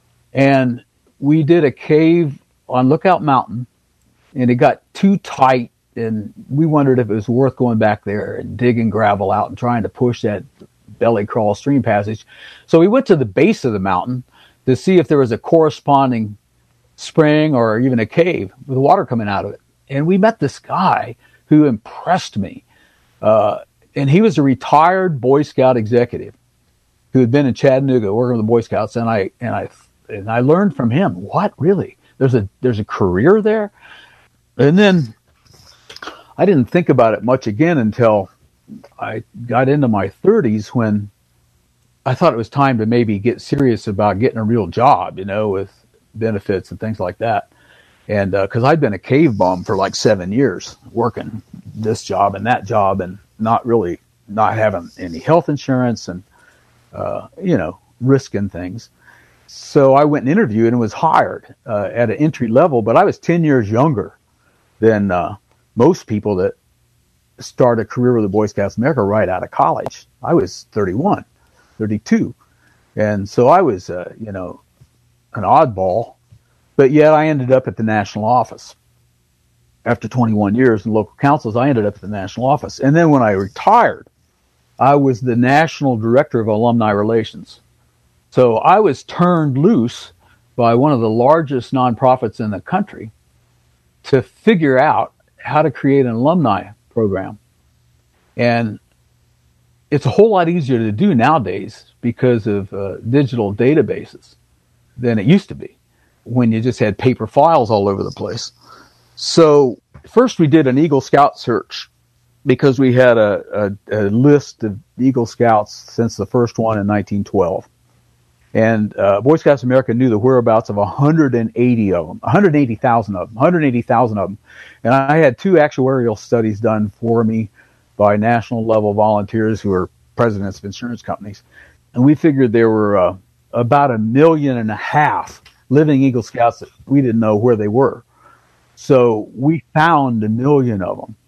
And we did a cave on Lookout Mountain, and it got too tight, and we wondered if it was worth going back there and digging gravel out and trying to push that belly crawl stream passage. So we went to the base of the mountain to see if there was a corresponding spring or even a cave with water coming out of it. And we met this guy who impressed me. Uh, and he was a retired Boy Scout executive who had been in Chattanooga working with the Boy Scouts, and I and I and I learned from him. What, really? There's a there's a career there? And then I didn't think about it much again until I got into my thirties, when I thought it was time to maybe get serious about getting a real job, you know, with benefits and things like that. And because uh, I'd been a cave bum for like seven years, working this job and that job, and not really not having any health insurance, and uh, you know, risking things. So I went and interviewed and was hired uh, at an entry level, but I was ten years younger than uh, most people that start a career with the Boy Scouts of America right out of college. I was thirty-one, thirty-two. And so I was, uh, you know, an oddball, but yet I ended up at the national office. After twenty-one years in local councils, I ended up at the national office. And then when I retired, I was the national director of alumni relations. So I was turned loose by one of the largest nonprofits in the country to figure out how to create an alumni program. And it's a whole lot easier to do nowadays because of uh, digital databases than it used to be, when you just had paper files all over the place. So first we did an Eagle Scout search, because we had a, a, a list of Eagle Scouts since the first one in nineteen twelve. And uh, Boy Scouts of America knew the whereabouts of one hundred eighty of them, one hundred eighty thousand of them, one hundred eighty thousand of them. And I had two actuarial studies done for me by national level volunteers who are presidents of insurance companies. And we figured there were uh, about a million and a half living Eagle Scouts that we didn't know where they were. So we found a million of them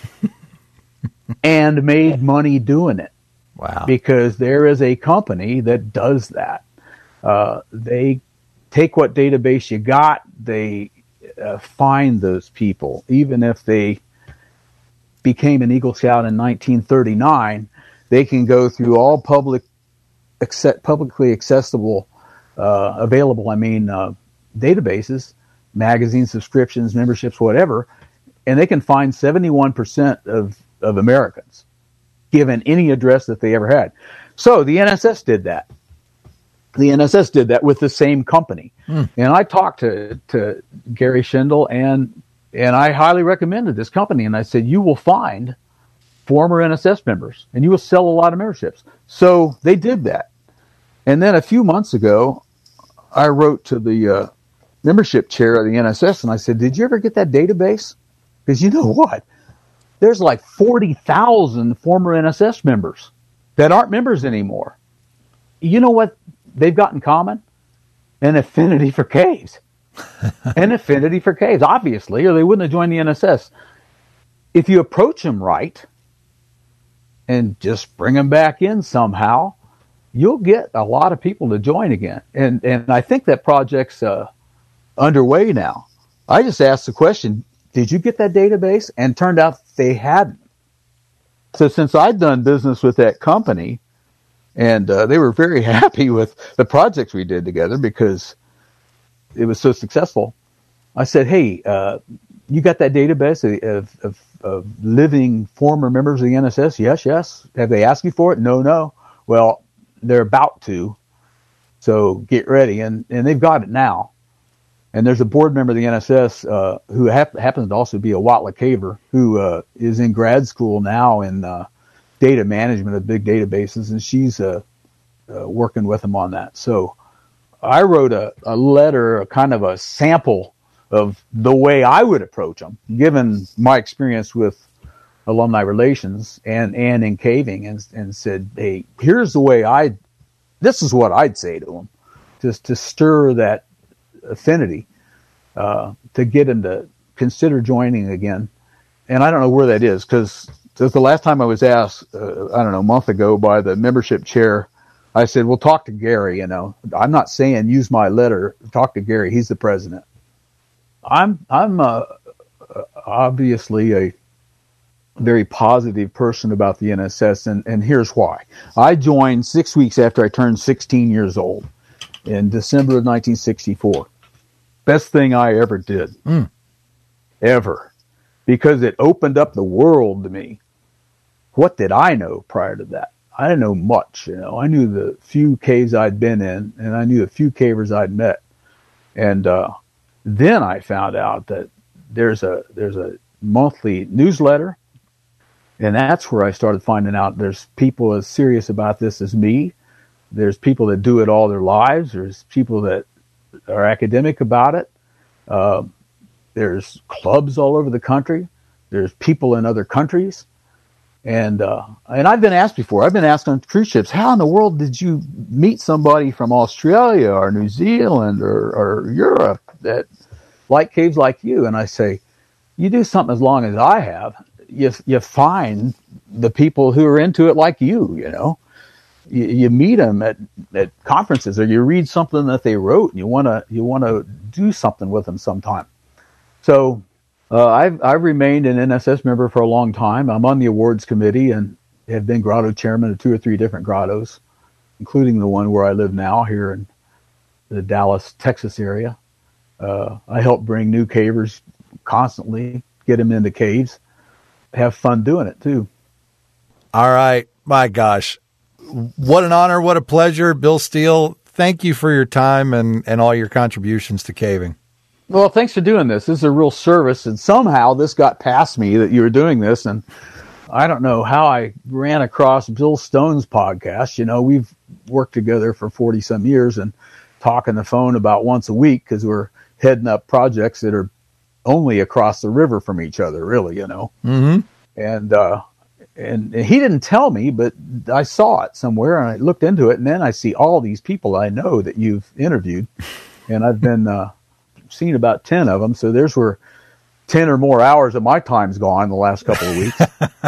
and made money doing it. Wow. Because there is a company that does that. Uh, they take what database you got, they uh, find those people. Even if they became an Eagle Scout in nineteen thirty-nine, they can go through all public, accept, publicly accessible, uh, available, I mean, uh, databases, magazine subscriptions, memberships, whatever, and they can find seventy-one percent of, of Americans, given any address that they ever had. So the N S S did that. The N S S did that with the same company. Mm. And I talked to, to Gary Schindel, and and I highly recommended this company. And I said, you will find former N S S members, and you will sell a lot of memberships. So they did that. And then a few months ago, I wrote to the uh, membership chair of the N S S, and I said, did you ever get that database? Because you know what? There's like forty thousand former N S S members that aren't members anymore. You know what they've got in common? An affinity for caves. An affinity for caves, obviously, or they wouldn't have joined the N S S. If you approach them right and just bring them back in somehow, you'll get a lot of people to join again. And and I think that project's uh, underway now. I just asked the question, did you get that database? And turned out they hadn't. So since I'd done business with that company, and uh, they were very happy with the projects we did together because it was so successful, I said, hey, uh, you got that database of, of, of living former members of the N S S? Yes, yes. Have they asked you for it? No, no. Well, they're about to, so get ready. And, and they've got it now. And there's a board member of the N S S uh, who hap- happens to also be a Watla caver who uh, is in grad school now in uh, data management of big databases, and she's uh, uh, working with them on that. So I wrote a, a letter, a kind of a sample of the way I would approach them, given my experience with alumni relations and, and in caving, and, and said, hey, here's the way I, this is what I'd say to them, just to stir that affinity, uh, to get them to consider joining again. And I don't know where that is, because the last time I was asked, uh, I don't know, a month ago by the membership chair, I said, well, talk to Gary, you know. I'm not saying use my letter. Talk to Gary. He's the president. I'm, I'm, uh, obviously a very positive person about the N S S, and, and here's why. I joined six weeks after I turned sixteen years old in December of nineteen sixty-four. Best thing I ever did. Mm. Ever. Because it opened up the world to me. What did I know prior to that? I didn't know much, you know. I knew the few caves I'd been in, and I knew the few cavers I'd met. And uh, then I found out that there's a there's a monthly newsletter, and that's where I started finding out there's people as serious about this as me. There's people that do it all their lives. There's people that are academic about it. Uh, there's clubs all over the country. There's people in other countries. And uh, and I've been asked before, I've been asked on cruise ships, how in the world did you meet somebody from Australia or New Zealand or, or Europe that like caves like you? And I say, you do something as long as I have, you you find the people who are into it like you, you know. You, you meet them at, at conferences, or you read something that they wrote and you want to you want to do something with them sometime. So Uh, I've, I've remained an N S S member for a long time. I'm on the awards committee and have been grotto chairman of two or three different grottos, including the one where I live now here in the Dallas, Texas area. Uh, I help bring new cavers constantly, get them into caves, have fun doing it too. All right. My gosh. What an honor. What a pleasure. Bill Steele, thank you for your time and, and all your contributions to caving. Well, thanks for doing this. This is a real service, and somehow this got past me that you were doing this, and I don't know how I ran across Bill Stone's podcast. You know, we've worked together for forty-some years and talk on the phone about once a week because we're heading up projects that are only across the river from each other, really, you know. Mm-hmm. And, uh, and and he didn't tell me, but I saw it somewhere, and I looked into it, and then I see all these people I know that you've interviewed, and I've been uh, – seen about ten of them, so there's where ten or more hours of my time's gone the last couple of weeks.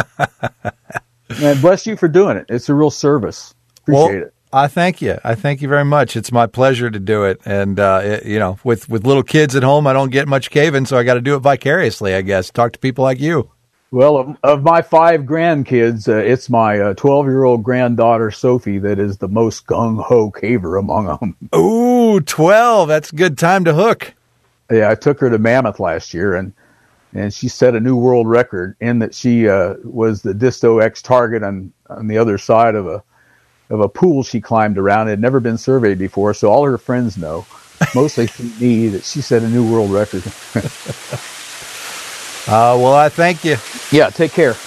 And bless you for doing it. It's a real service. Appreciate well, it. I thank you. I thank you very much. It's my pleasure to do it. And, uh, it, you know, with, with little kids at home, I don't get much caving, so I got to do it vicariously, I guess. Talk to people like you. Well, of, of my five grandkids, uh, it's my uh, twelve-year-old granddaughter, Sophie, that is the most gung-ho caver among them. Ooh, Ooh, twelve. That's a good time to hook. Yeah, I took her to Mammoth last year, and and she set a new world record in that she uh, was the Disto X target on, on the other side of a of a pool she climbed around. It had never been surveyed before, so all her friends know, mostly me, that she set a new world record. uh, well, I thank you. Yeah, take care.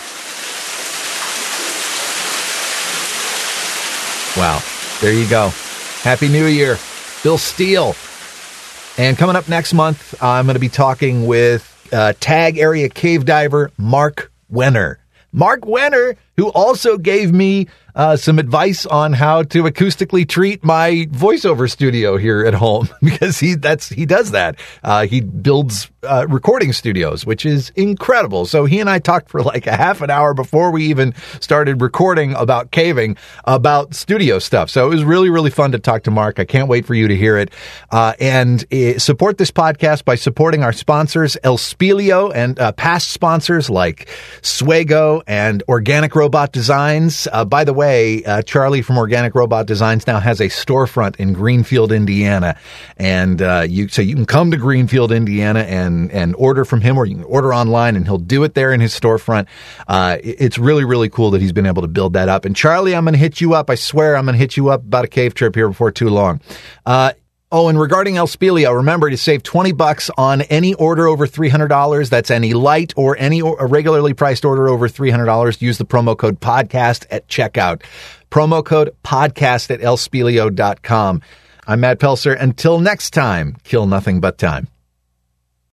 Wow. There you go. Happy New Year. Bill Steele. And coming up next month, I'm going to be talking with uh, Tag Area Cave Diver Mark Wenner. Mark Wenner, who also gave me uh, some advice on how to acoustically treat my voiceover studio here at home, because he that's he does that. Uh, he builds uh, recording studios, which is incredible. So he and I talked for like a half an hour before we even started recording about caving, about studio stuff. So it was really, really fun to talk to Mark. I can't wait for you to hear it. Uh, and uh, support this podcast by supporting our sponsors, El Spelio, and uh, past sponsors like Swago and Organic Robot Designs. Uh, by the way, uh, Charlie from Organic Robot Designs now has a storefront in Greenfield, Indiana. And uh, you so you can come to Greenfield, Indiana, and and order from him, or you can order online, and he'll do it there in his storefront. Uh, it's really, really cool that he's been able to build that up. And Charlie, I'm going to hit you up. I swear I'm going to hit you up about a cave trip here before too long. Uh, Oh, and regarding El Spelio, remember to save twenty bucks on any order over three hundred dollars. That's any light or any or, a regularly priced order over three hundred dollars. Use the promo code podcast at checkout. Promo code podcast at el spelio dot com. I'm Matt Pelser. Until next time, kill nothing but time.